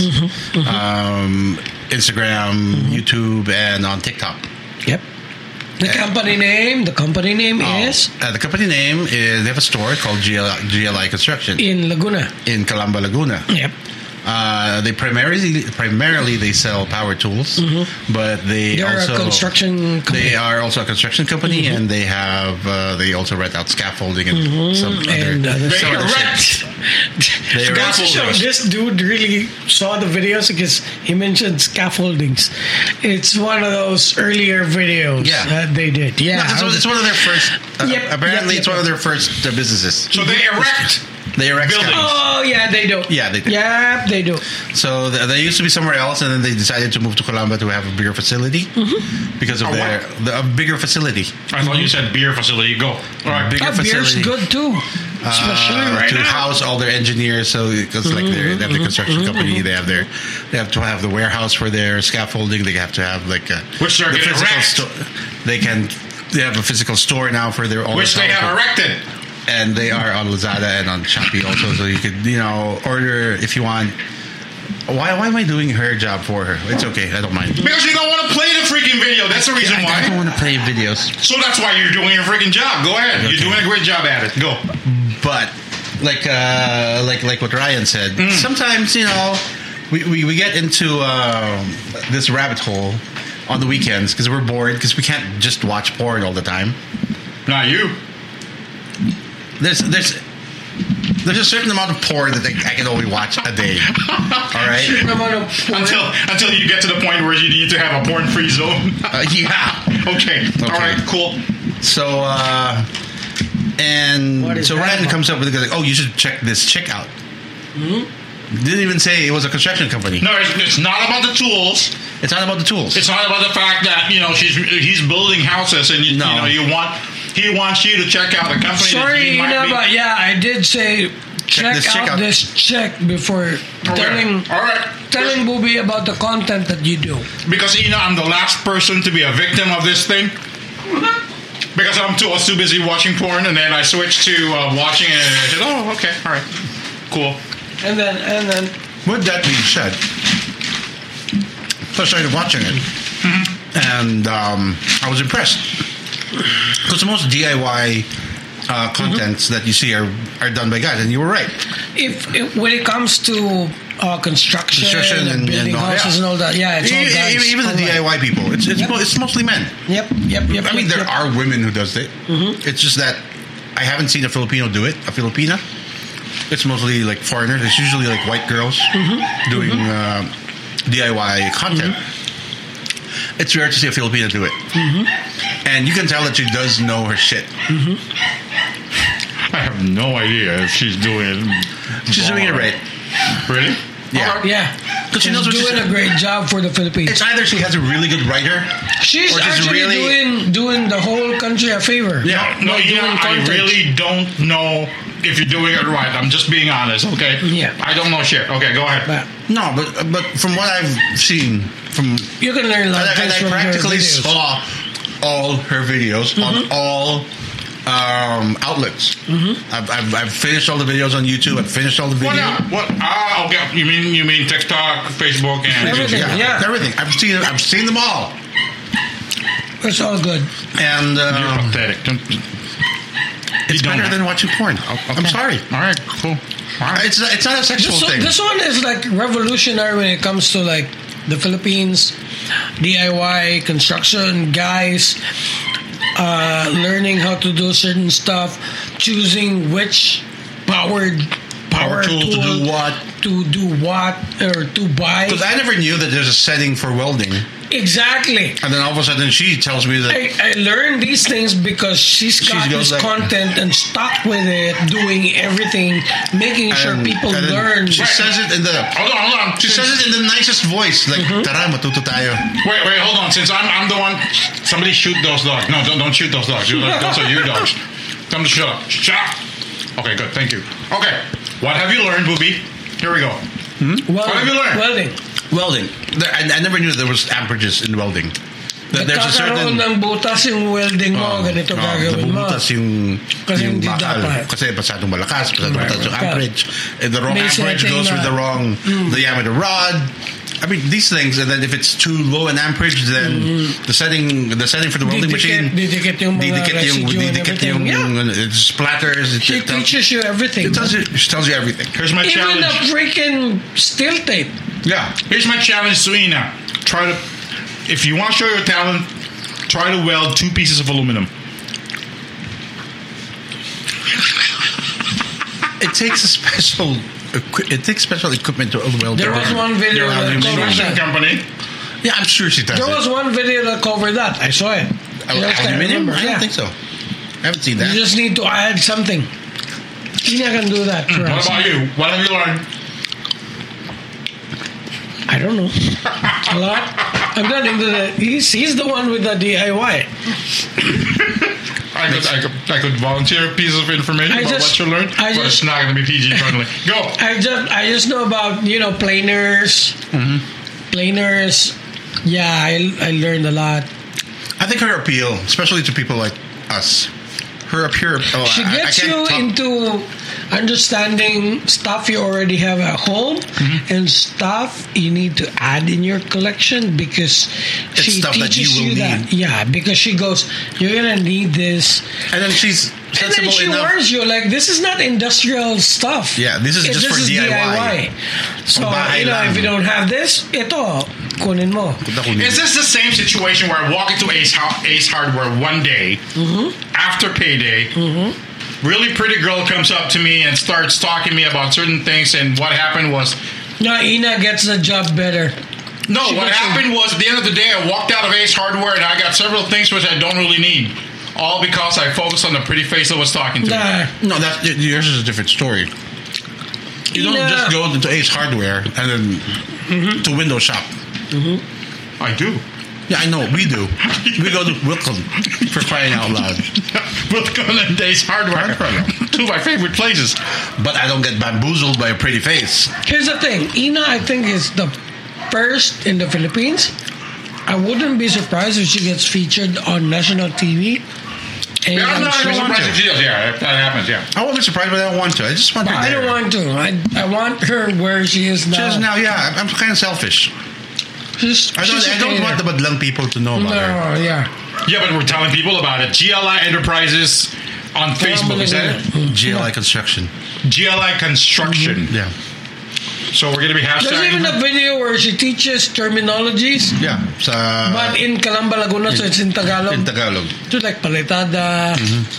Instagram, YouTube, and on TikTok. Yep. The company name is? The company name is, they have a store called GLI Construction. In Laguna. In Calamba, Laguna. Yep. They primarily they sell power tools, but they're also a construction company. They are also a construction company, and they also rent out scaffolding and some other shit. This dude really saw the videos because he mentioned scaffoldings. It's one of those earlier videos that they did. Yeah, it's one of their first. Apparently, it's one of their first businesses. So they erect. They erect buildings. Oh, yeah, they do. Yeah, they do. Yeah, they do. So they used to be somewhere else, and then they decided to move to Calamba to have a bigger facility because of a bigger facility. I thought you said beer facility. Go. All right, bigger facility. Beer's good too, especially to house all their engineers. So because they have the construction company, they have to have the warehouse for their scaffolding. They have to have the physical store. They have a physical store now for their own. Which they have erected. And they are on Lazada and on Shopee also, so you could, order if you want. Why am I doing her job for her? It's okay, I don't mind. Because you don't want to play the freaking video. That's the reason why. I don't want to play videos. So that's why you're doing your freaking job. Go ahead. Okay. You're doing a great job at it. Go. But like what Ryan said, sometimes we get into this rabbit hole on the weekends because we're bored because we can't just watch porn all the time. Not you. There's a certain amount of porn that I can only watch a day. All right, until you get to the point where you need to have a porn-free zone. Okay. All right. Cool. So Ryan comes up with you should check this chick out. Didn't even say it was a construction company. No, it's not about the tools. It's not about the tools. It's not about the fact that he's building houses and he wants you to check out a company. Sorry, but I did say check out this chick before telling Booby about the content that you do. Because I'm the last person to be a victim of this thing. Because I was too busy watching porn, and then I switched to watching it, and I said, "Oh, okay, all right, cool." And then, with that being said, I started watching it, and I was impressed. Because most DIY contents that you see are done by guys, and you were right. If when it comes to construction and building houses and all that, it's all guys. Even the DIY people, it's mostly men. Yep. I mean, there are women who does it. It's just that I haven't seen a Filipino do it. A Filipina. It's mostly like foreigners. It's usually like white girls doing DIY content. It's rare to see a Filipina do it. And you can tell that she does know her shit. I have no idea if she's doing it. She's doing it right. Really? Yeah. Because she knows she's doing a great job for the Philippines. It's either she has a really good writer, she's actually doing the whole country a favor. Yeah. No, I really don't know if you're doing it right. I'm just being honest, okay? Yeah. I don't know shit. Okay, go ahead. But from what I've seen, you can learn a lot of things from her videos. I practically saw all her videos on all outlets. I've finished all the videos on YouTube. I've finished all the videos. What? Okay. You mean TikTok, Facebook, and everything? Yeah, everything. I've seen them all. It's all good. And you're pathetic. It's better than watching porn. Okay. I'm sorry. All right, cool. All right. It's not a sexual thing. This one is like revolutionary when it comes to like the Philippines, DIY, construction, guys, learning how to do certain stuff, choosing which power tool to do what or to buy. Because I never knew that there's a setting for welding. Exactly. And then all of a sudden she tells me that I learned these things because she's got this content and stuck with it, doing everything, making sure people learn. She says it in the hold on. She says it in the nicest voice, like tara matuto tayo. Wait, hold on. Since I'm the one, somebody shoot those dogs. No, don't shoot those dogs. Those are your dogs. Tell them to shut up. Shut up. Okay, good. Thank you. Okay, what have you learned, Booby? Here we go. What have you learned? Welding. I never knew there was amperages in welding. There's a certain... ng butas yung welding mo, ganito gagawin mo. Butas yung bakal. Kasi pasadong malakas, pasadong mataas yung amperage. The wrong amperage goes with the wrong diameter rod. I mean, these things, and then if it's too low in amperage, then the setting for the welding machine... Didikit yung it splatters. She teaches you everything. She tells you everything. Here's my challenge. Even the freaking steel tape. Yeah. Here's my challenge to Ina. If you want to show your talent, try to weld 2 pieces of aluminum. It takes special equipment to weld. There was one video that covered that. Company. Yeah, I'm sure she does. There was one video that covered that. I saw it. Aluminum? I don't think so. I haven't seen that. You just need to add something. Ina can do that. What about you? What have you learned? I don't know. A lot. I'm not into the... He's the one with the DIY. I could volunteer a piece of information about what you learned, but it's not going to be PG friendly. Go. I just know about, planers. Planers. Yeah, I learned a lot. I think her appeal, especially to people like us, she gets you into understanding stuff you already have at home and stuff you need to add in your collection because she teaches you that. Yeah, because she goes, you're gonna need this, and then she's sensible and then she warns you like this is not industrial stuff. Yeah, this is just for DIY. So if you don't have this, ito kunin mo. Is this the same situation where I walk into Ace Hardware one day after payday? Really pretty girl comes up to me and starts talking me about certain things, and what happened was... No, Ina gets the job better. No, what happened was at the end of the day, I walked out of Ace Hardware and I got several things which I don't really need. All because I focused on the pretty face that was talking to me. No, yours is a different story. You don't just go into Ace Hardware and then to window shop. I do. Yeah, I know. We do. We go to Wilcon for crying out loud. Wilcon and Ace Hardware. 2 of my favorite places. But I don't get bamboozled by a pretty face. Here's the thing. Ina, I think, is the first in the Philippines. I wouldn't be surprised if she gets featured on national TV. And I'm not surprised if she does. Yeah, if that happens, yeah. I won't be surprised, but I don't want to. I just want her there. I don't want to. I want her where she is now. She is now, yeah. I'm kind of selfish. I don't want the Badlang people to know about her. Yeah, but we're telling people about it. GLI Enterprises on Facebook. Is that it? GLI Construction. GLI Construction. Yeah. So we're going to be hashtagging. There's even a video where she teaches terminologies. Yeah. But in Calamba, Laguna, so it's in Tagalog. In Tagalog. So like paletada.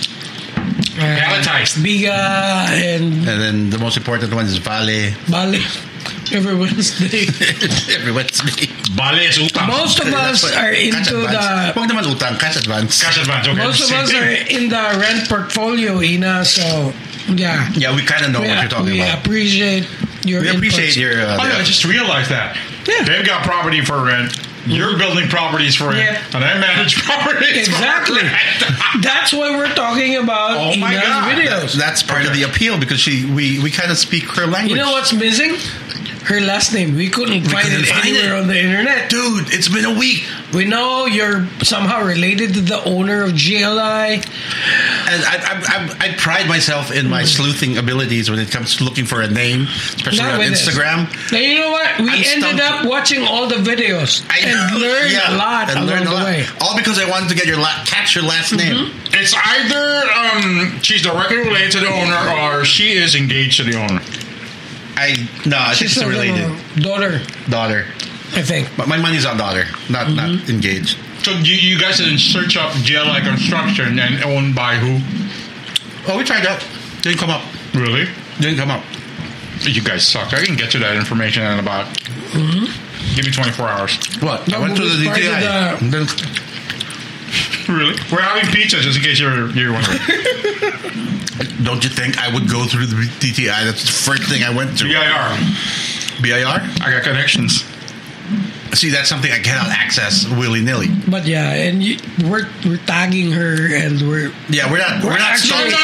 Palletized. Biga and then the most important one is Vale. Every Wednesday. Every Wednesday. Bale is utang. Most of us are into the... Huwag naman utang, cash advance. Cash advance, okay. Most of us are in the rent portfolio, Ina, so... Yeah. Yeah, we kind of know what you're talking about. We appreciate your I just realized that. Yeah. They've got property for rent. You're building properties for rent. And I manage properties exactly. for rent. That's why we're talking about Ina's videos. That's part of the appeal because we kind of speak her language. You know what's missing? her last name. We couldn't find it anywhere on the internet. Dude, it's been a week. We know you're somehow related to the owner of GLI. And I pride myself in my sleuthing abilities when it comes to looking for a name, especially on Instagram. Now, you know what? We ended up watching all the videos and learned a lot along the way. All because I wanted to get catch your last name. It's either she's directly related to the owner or she is engaged to the owner. I think it's related. Daughter. I think. But my money's on daughter, not engaged. So you guys didn't search up GLI Construction and owned by who? Oh, we tried that. Didn't come up. Really? Didn't come up. You guys suck. I can get you that information in about... Give me 24 hours. What? I went to the DTI. Really? We're having pizza, just in case you're wondering. Don't you think I would go through the DTI? That's the first thing I went to. BIR? I got connections. See, that's something I cannot access willy-nilly. But yeah, and we're tagging her, and we're not we're not stalkers.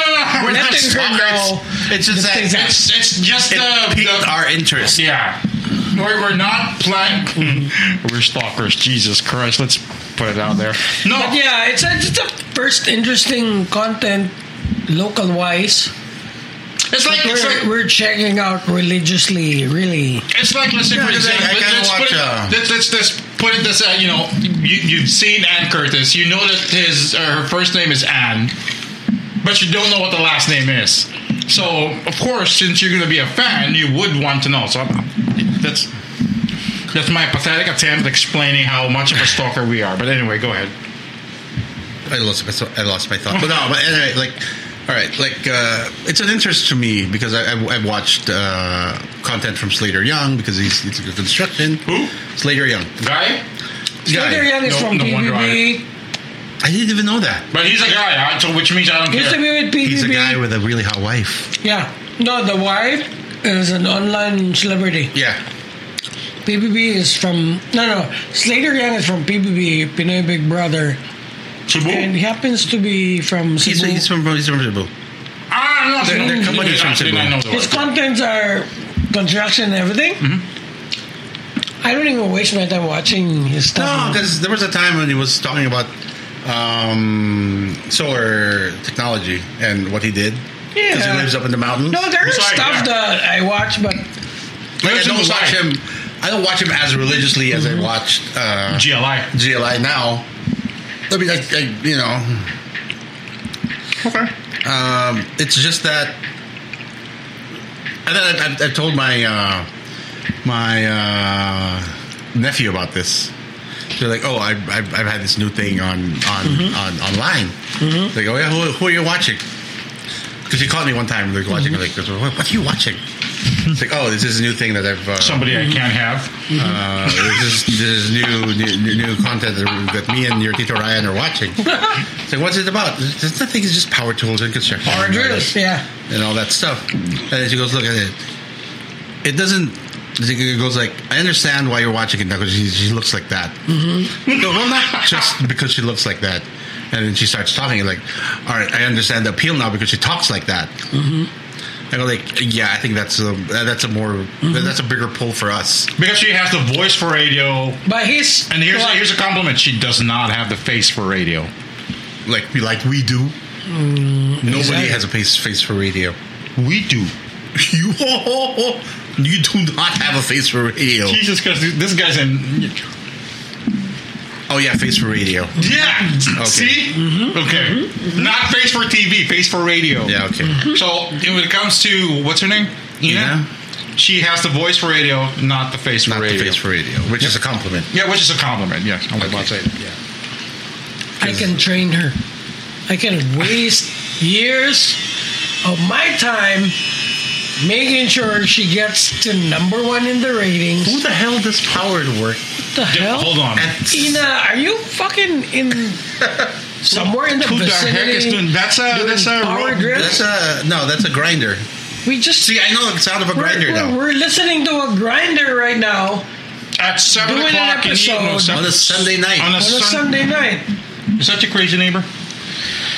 It's just that it piqued our interest. Yeah, we're not planning. We're stalkers. Jesus Christ, let's put it out there. No, but yeah, it's a first interesting content, local wise. It's like we're checking out religiously, really. It's like, let's say, for example, let's put it this, you've seen Ann Curtis. You know that her first name is Ann, but you don't know what the last name is. So, of course, since you're going to be a fan, you would want to know. So that's my pathetic attempt at explaining how much of a stalker we are. But anyway, go ahead. I lost my thought. But no, but anyway, all right, it's an interest to me because I've watched content from Slater Young because he's a good construction. Who? Slater Young. Guy? Slater Young is from PBB. I didn't even know that. But he's a guy, so which means I don't care. He's a guy with a really hot wife. Yeah. No, the wife is an online celebrity. Yeah. PBB is from... No. Slater Young is from PBB, Pinoy Big Brother. Cebu? And he happens to be from Cebu. He's from Cebu. No. Their company's from Cebu. His contents are construction and everything. Mm-hmm. I don't even waste my time watching his stuff. No, because there was a time when he was talking about solar technology and what he did. Yeah. Because he lives up in the mountains. No, there's stuff that I watch, but... I don't watch him as religiously as I watched GLI now. I mean, Okay. It's just that... And then I've told my nephew about this. They're like, "Oh, I've had this new thing on online." Mm-hmm. Like, "Oh yeah, who are you watching?" Because he called me one time. Like watching, like, "What are you watching?" It's like, "Oh, this is a new thing that I've somebody I can't have." This is new content that me and your Tito Ryan are watching. It's like, what's it about? This thing is just power tools and construction, power drills, yeah, and all that stuff. And then she goes, "Look at it. It doesn't." It goes like, I understand why you're watching it now because she looks like that. Mm-hmm. No, well, not just because she looks like that. And then she starts talking like, all right, I understand the appeal now because she talks like that. Mm-hmm. I go like, yeah, I think that's a bigger pull for us because she has the voice for radio. But here's a compliment: she does not have the face for radio, like we do. Nobody has a face for radio. We do. You do not have a face for radio. Jesus Christ, this guy's in. Oh yeah, face for radio. Yeah. Okay. See? Mm-hmm. Okay. Mm-hmm. Not face for TV, face for radio. Yeah. Okay. Mm-hmm. So when it comes to what's her name, Ina, she has the voice for radio, not the face for radio. Not the face for radio, which is a compliment. Yeah, which is a compliment. Yes, I'm about to say it. Yeah. I can train her. I can waste years of my time making sure she gets to #1 in the ratings. Who the hell does Powered work? What the hell? Hold on. Ina, are you fucking in somewhere in the vicinity? That's a power drill? That's a grinder. We just see. I know the sound of a grinder now. We're listening to a grinder right now. At 7 doing o'clock an episode on a Sunday night. On a Sunday night. Is that your crazy neighbor?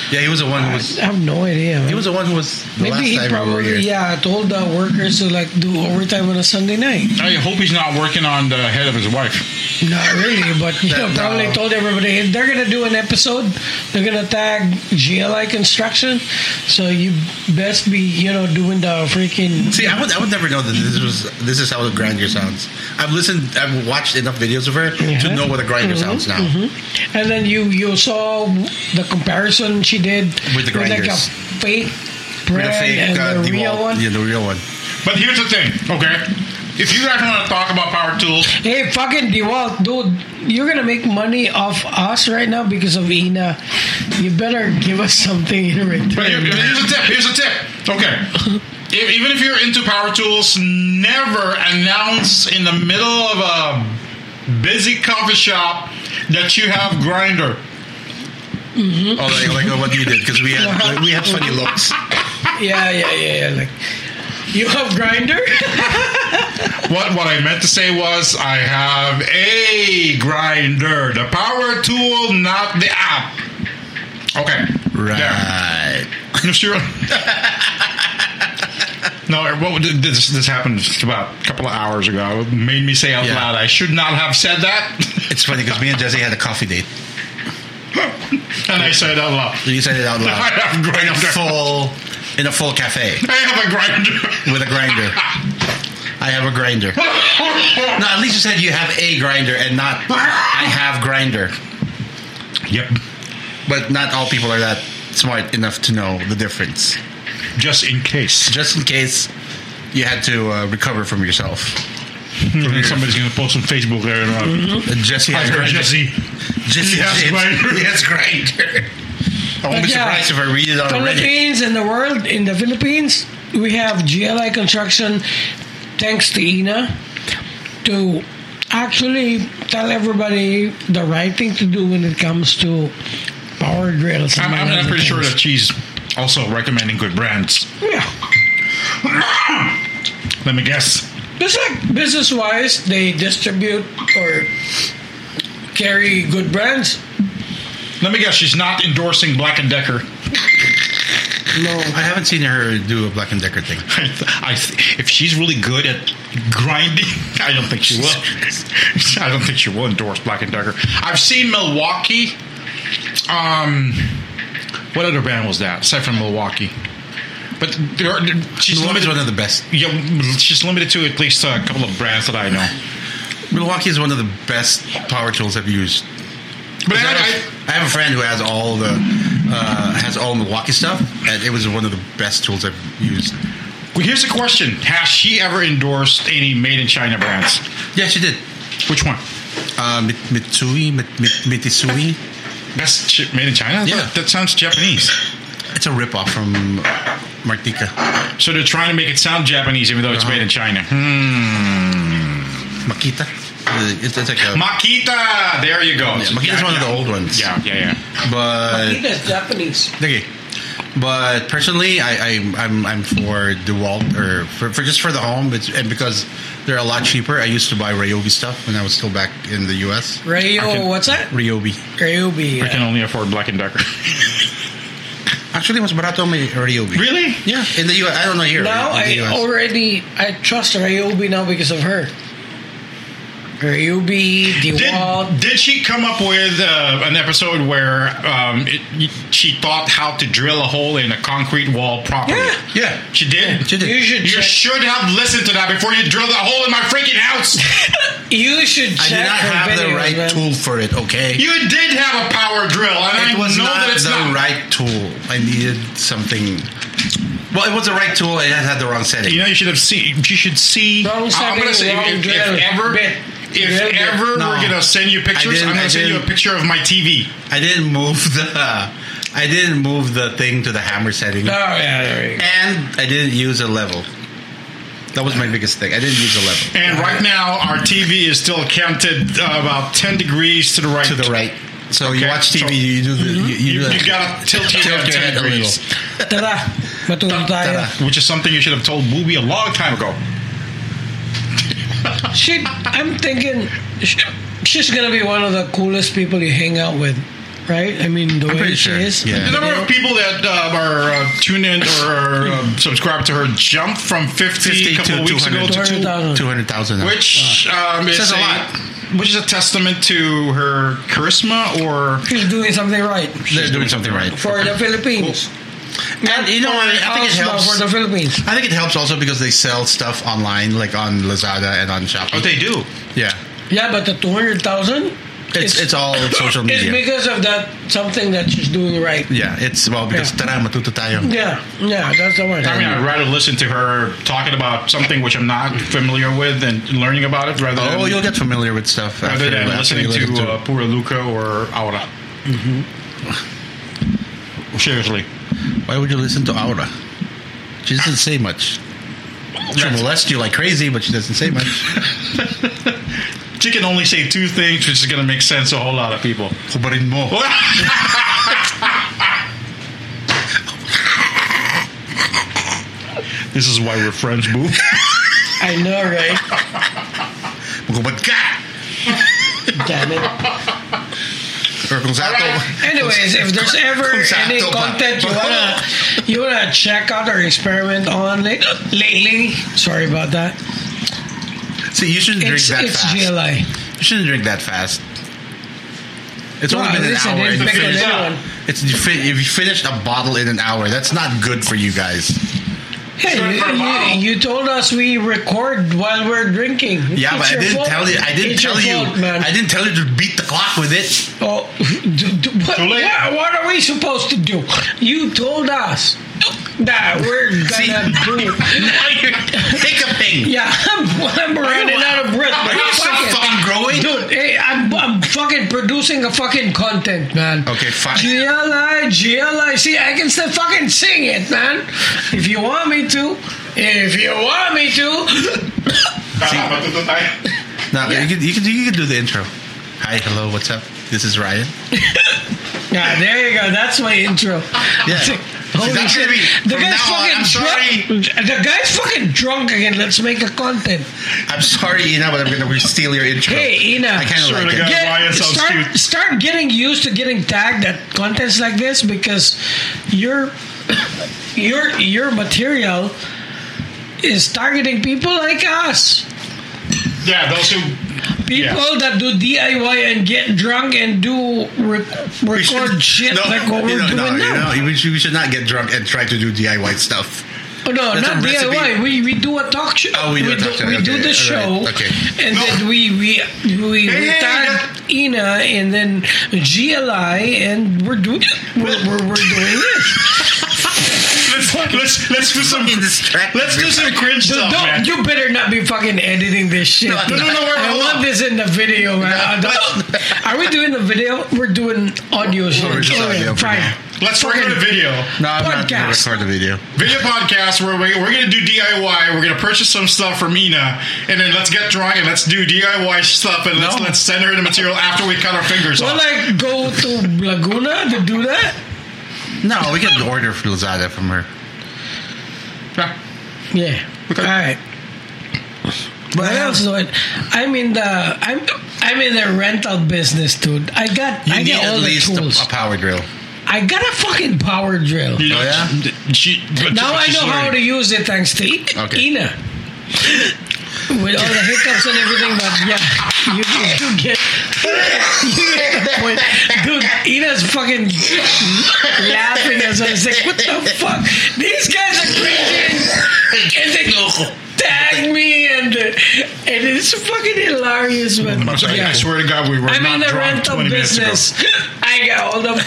Yeah, he was the one who was. I have no idea. Man. He was the one who was. Maybe he probably told the workers to like do overtime on a Sunday night. I hope he's not working on the head of his wife. Not really, but probably told everybody if they're gonna do an episode, they're gonna tag GLI Construction, so you best be doing the freaking. See, I would never know that this is how the grinder sounds. I've watched enough videos of her to know what a grinder sounds now. Mm-hmm. And then you saw the comparison she did with the grinders, with like a fake bread and the real one. Yeah, the real one. But here's the thing, okay? If you guys want to talk about power tools, hey, fucking DeWalt, dude, you're gonna make money off us right now because of Ina. You better give us something in return. But here's a tip. Okay. Even if you're into power tools, never announce in the middle of a busy coffee shop that you have grinder. Mm-hmm. Oh, like what you did, because we had funny looks. Yeah. Like, you have grinder? What I meant to say was I have a grinder, the power tool, not the app. Okay, right. Sure. No, this happened just about a couple of hours ago. It made me say out loud, I should not have said that. It's funny because me and Jesse had a coffee date. And I said it out loud. You said it out loud. I have a grinder. In a full cafe. I have a grinder. With a grinder. I have a grinder. No, at least you said you have a grinder and not I have grinder. Yep. But not all people are that smart enough to know the difference. Just in case. Just in case you had to recover from yourself. Somebody's going to post on Facebook there. Jesse has grinder. Jesse has grinder. He has grinder. I won't be surprised if I read it on Philippines Reddit. In the world, in the Philippines, we have GLI Construction, thanks to Ina, to actually tell everybody the right thing to do when it comes to power drills. I'm pretty sure that she's also recommending good brands. Yeah. Let me guess. Just like business-wise, they distribute or carry good brands. Let me guess, she's not endorsing Black & Decker. No, I haven't seen her do a Black & Decker thing. If she's really good at grinding, I don't think she will. I don't think she will endorse Black & Decker. I've seen Milwaukee. What other brand was that, aside from Milwaukee? But she's Milwaukee's one of the best. Yeah, she's limited to at least a couple of brands that I know. Milwaukee is one of the best power tools I've used. But I have a friend who has all Milwaukee stuff, and it was one of the best tools I've used. Well, here's the question: has she ever endorsed any made in China brands? Yeah, she did. Which one? Mitsui. That's made in China? Yeah, that sounds Japanese. It's a ripoff from Martika. So they're trying to make it sound Japanese, even though it's made in China. Makita. It's like a Makita. There you go. Yeah, Makita's one of the old ones. Yeah. But Makita's Japanese. Okay. But personally, I'm for DeWalt or for the home, and because they're a lot cheaper. I used to buy Ryobi stuff when I was still back in the US. What's that? Ryobi. I can only afford Black & Decker. Actually, mas barato may Ryobi. Really? Yeah, in the US. I don't know here. Now I trust Ryobi now because of her. Ryobi, DeWalt. Did she come up with an episode where she taught how to drill a hole in a concrete wall properly? Yeah. She did? She did. You should have listened to that before you drilled a hole in my freaking house. You should check. I did not have videos, the right tool for it, okay? You did have a power drill, and it was I know not that it's the not right tool. I needed something. Well, it was the right tool. It had the wrong setting. You know, you should see. Wrong setting, I'm going to say, if ever we're going to send you pictures, I'm going to send you a picture of my TV. I didn't move the thing to the hammer setting. Oh, yeah, there you go. And I didn't use a level. That was my biggest thing. I didn't use a level. And right now, our TV is still counted about 10 degrees to the right. To the right. So you watch TV, you do the... You got to tilt your head 10 degrees. Which is something you should have told Booby a long time ago. I'm thinking she's going to be one of the coolest people you hang out with. right? I mean, the way she is. Yeah. The number of people that are tuned in or subscribed to her jumped from 50 a couple of weeks ago to 200,000. Which is a lot. Which is a testament to her charisma, or she's doing something right. They're doing something right for the Philippines. Cool. And you know, I think it helps for the Philippines. I think it helps also because they sell stuff online, like on Lazada and on Shopee. Oh, they do. Yeah. Yeah, but the 200,000. It's all social media. It's because of that something that she's doing right. Yeah, it's because tara matuto tayo. Yeah, that's the word. I mean, I'd rather listen to her talking about something which I'm not familiar with and learning about it rather than... you'll get familiar with stuff rather than listening to Pura Luca or Aura. Mm-hmm. Seriously. Why would you listen to Aura? She doesn't say much. She'll molest you like crazy, but she doesn't say much. She can only say two things, which is going to make sense to a whole lot of people. Hubarin mo. This is why we're friends, boo. I know, right? Magubad ka! Damn it. Anyways, if there's ever any content you wanna check out or experiment on lately, sorry about that. See, you shouldn't drink that fast. It's GLI. You shouldn't drink that fast. It's only been an hour. If you finish a bottle in an hour, that's not good for you guys. Hey, you told us we record while we're drinking. Yeah, but I didn't tell you. I didn't tell you. I didn't tell you to beat the clock with it. Oh, what are we supposed to do? You told us that we're gonna do. Now you're hiccuping. Yeah, I'm running out of breath. Are you fucking growing, dude? Hey, I'm fucking producing a fucking content, man. Okay, fine. GLI. See, I can still fucking sing it, man. If you want me to. No, you can do the intro. Hi, hello, what's up? This is Ryan. Yeah, there you go. That's my intro. Yeah. Holy shit. The guy's fucking drunk. The guy's fucking drunk again. Let's make a content. I'm sorry, Ina, but I'm going to steal your intro. Hey, Ina. I kind of like it. Start getting used to getting tagged at contents like this because your material is targeting people like us. Yeah, those who... People that do DIY and get drunk and do record shit like what we're doing now. We should not get drunk and try to do DIY stuff. Oh, no, that's not DIY. We do a talk show. Oh, we do a talk show. We do the show. Okay. And then we tag Ina and then GLI and we're doing this. Let's do some cringe stuff, man. You better not be fucking editing this shit. No, I want this in the video, man. Are we doing the video? We're doing audio shit. Fine. Let's record a video. No, I'm not going to record the video. Video podcast where we're going to do DIY. We're going to purchase some stuff from Ina, and then let's get drunk and let's do DIY stuff, and let's send her the material after we cut our fingers off. Like go to Laguna to do that? No, we can order for Lazada from her. Yeah. Okay. All right. What else do I'm in the rental business, dude. I got all the tools. A power drill. I got a fucking power drill. Oh yeah. Now I know how to use it thanks to Ina. With all the hiccups and everything, but yeah, you get the point. Dude, Ina's fucking laughing as I was like, what the fuck? These guys are crazy. And they tag me and it's fucking hilarious, man. I swear to God, we were I'm in the rental business. I got all the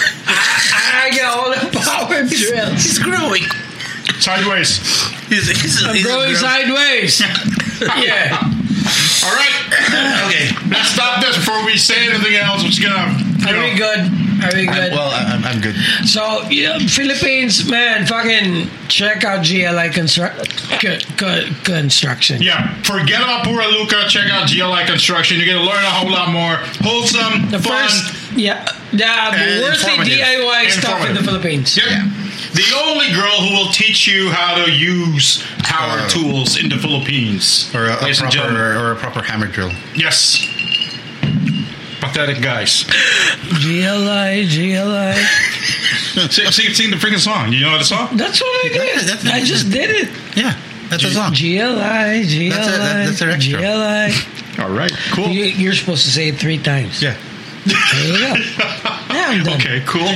power drills. He's growing. Sideways. I'm growing sideways. Yeah. All right. Okay. Let's stop this before we say anything else. Are we good? I'm good. So, Philippines, man, fucking check out GLI Construction. Yeah. Forget about Pura Luca. Check out GLI Construction. You're going to learn a whole lot more. Wholesome, fun. Worthy DIY stuff in the Philippines. Yep. Yeah. The only girl who will teach you how to use power tools in the Philippines. Or a proper hammer drill. Yes. pathetic guys. GLI. Sing the freaking song. You know the song? That's what I did. I just did it. Yeah, that's a song. GLI. That's an extra. GLI. All right, cool. You're supposed to say it 3 times. Yeah. There you go. Yeah, I'm done. Okay, cool.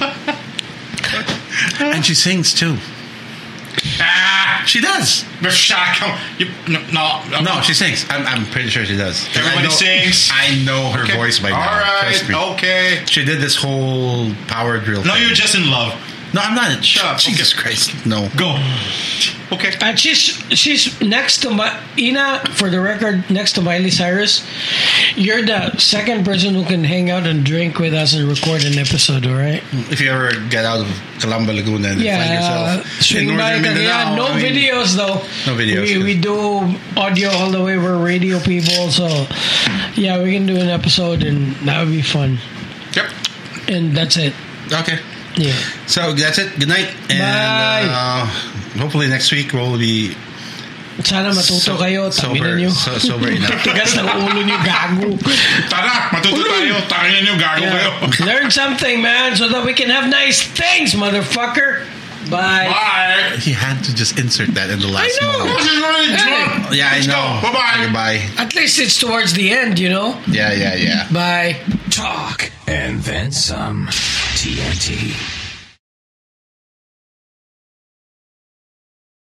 And she sings too. She does. No, she sings. I'm pretty sure she does. Everybody sings. I know her voice by now. All right. Okay. She did this whole power drill. No, you're just in love. No, I'm not. Shut up. Jesus Christ. No. Go. Okay. And she's next to Ina, for the record, next to Miley Cyrus. You're the second person who can hang out and drink with us and record an episode, all right? If you ever get out of Calamba Laguna and find yourself swing by Mindanao, no videos though. No videos. We do audio all the way. We're radio people, so yeah, we can do an episode and that would be fun. Yep. And that's it. Okay. Yeah. So that's it. Good night. And hopefully next week we'll be sana matuto kayo. Sober enough. Tigas ng ulo niyo, gago. Tara, matuto tayo. Tangin niyo, gago kayo. Learn something, man, so that we can have nice things, motherfucker. Bye. Bye. He had to just insert that in the last moment. Hey. Yeah, I know. Bye-bye. Goodbye. At least it's towards the end, you know? Yeah. Bye. Talk and then some. TNT.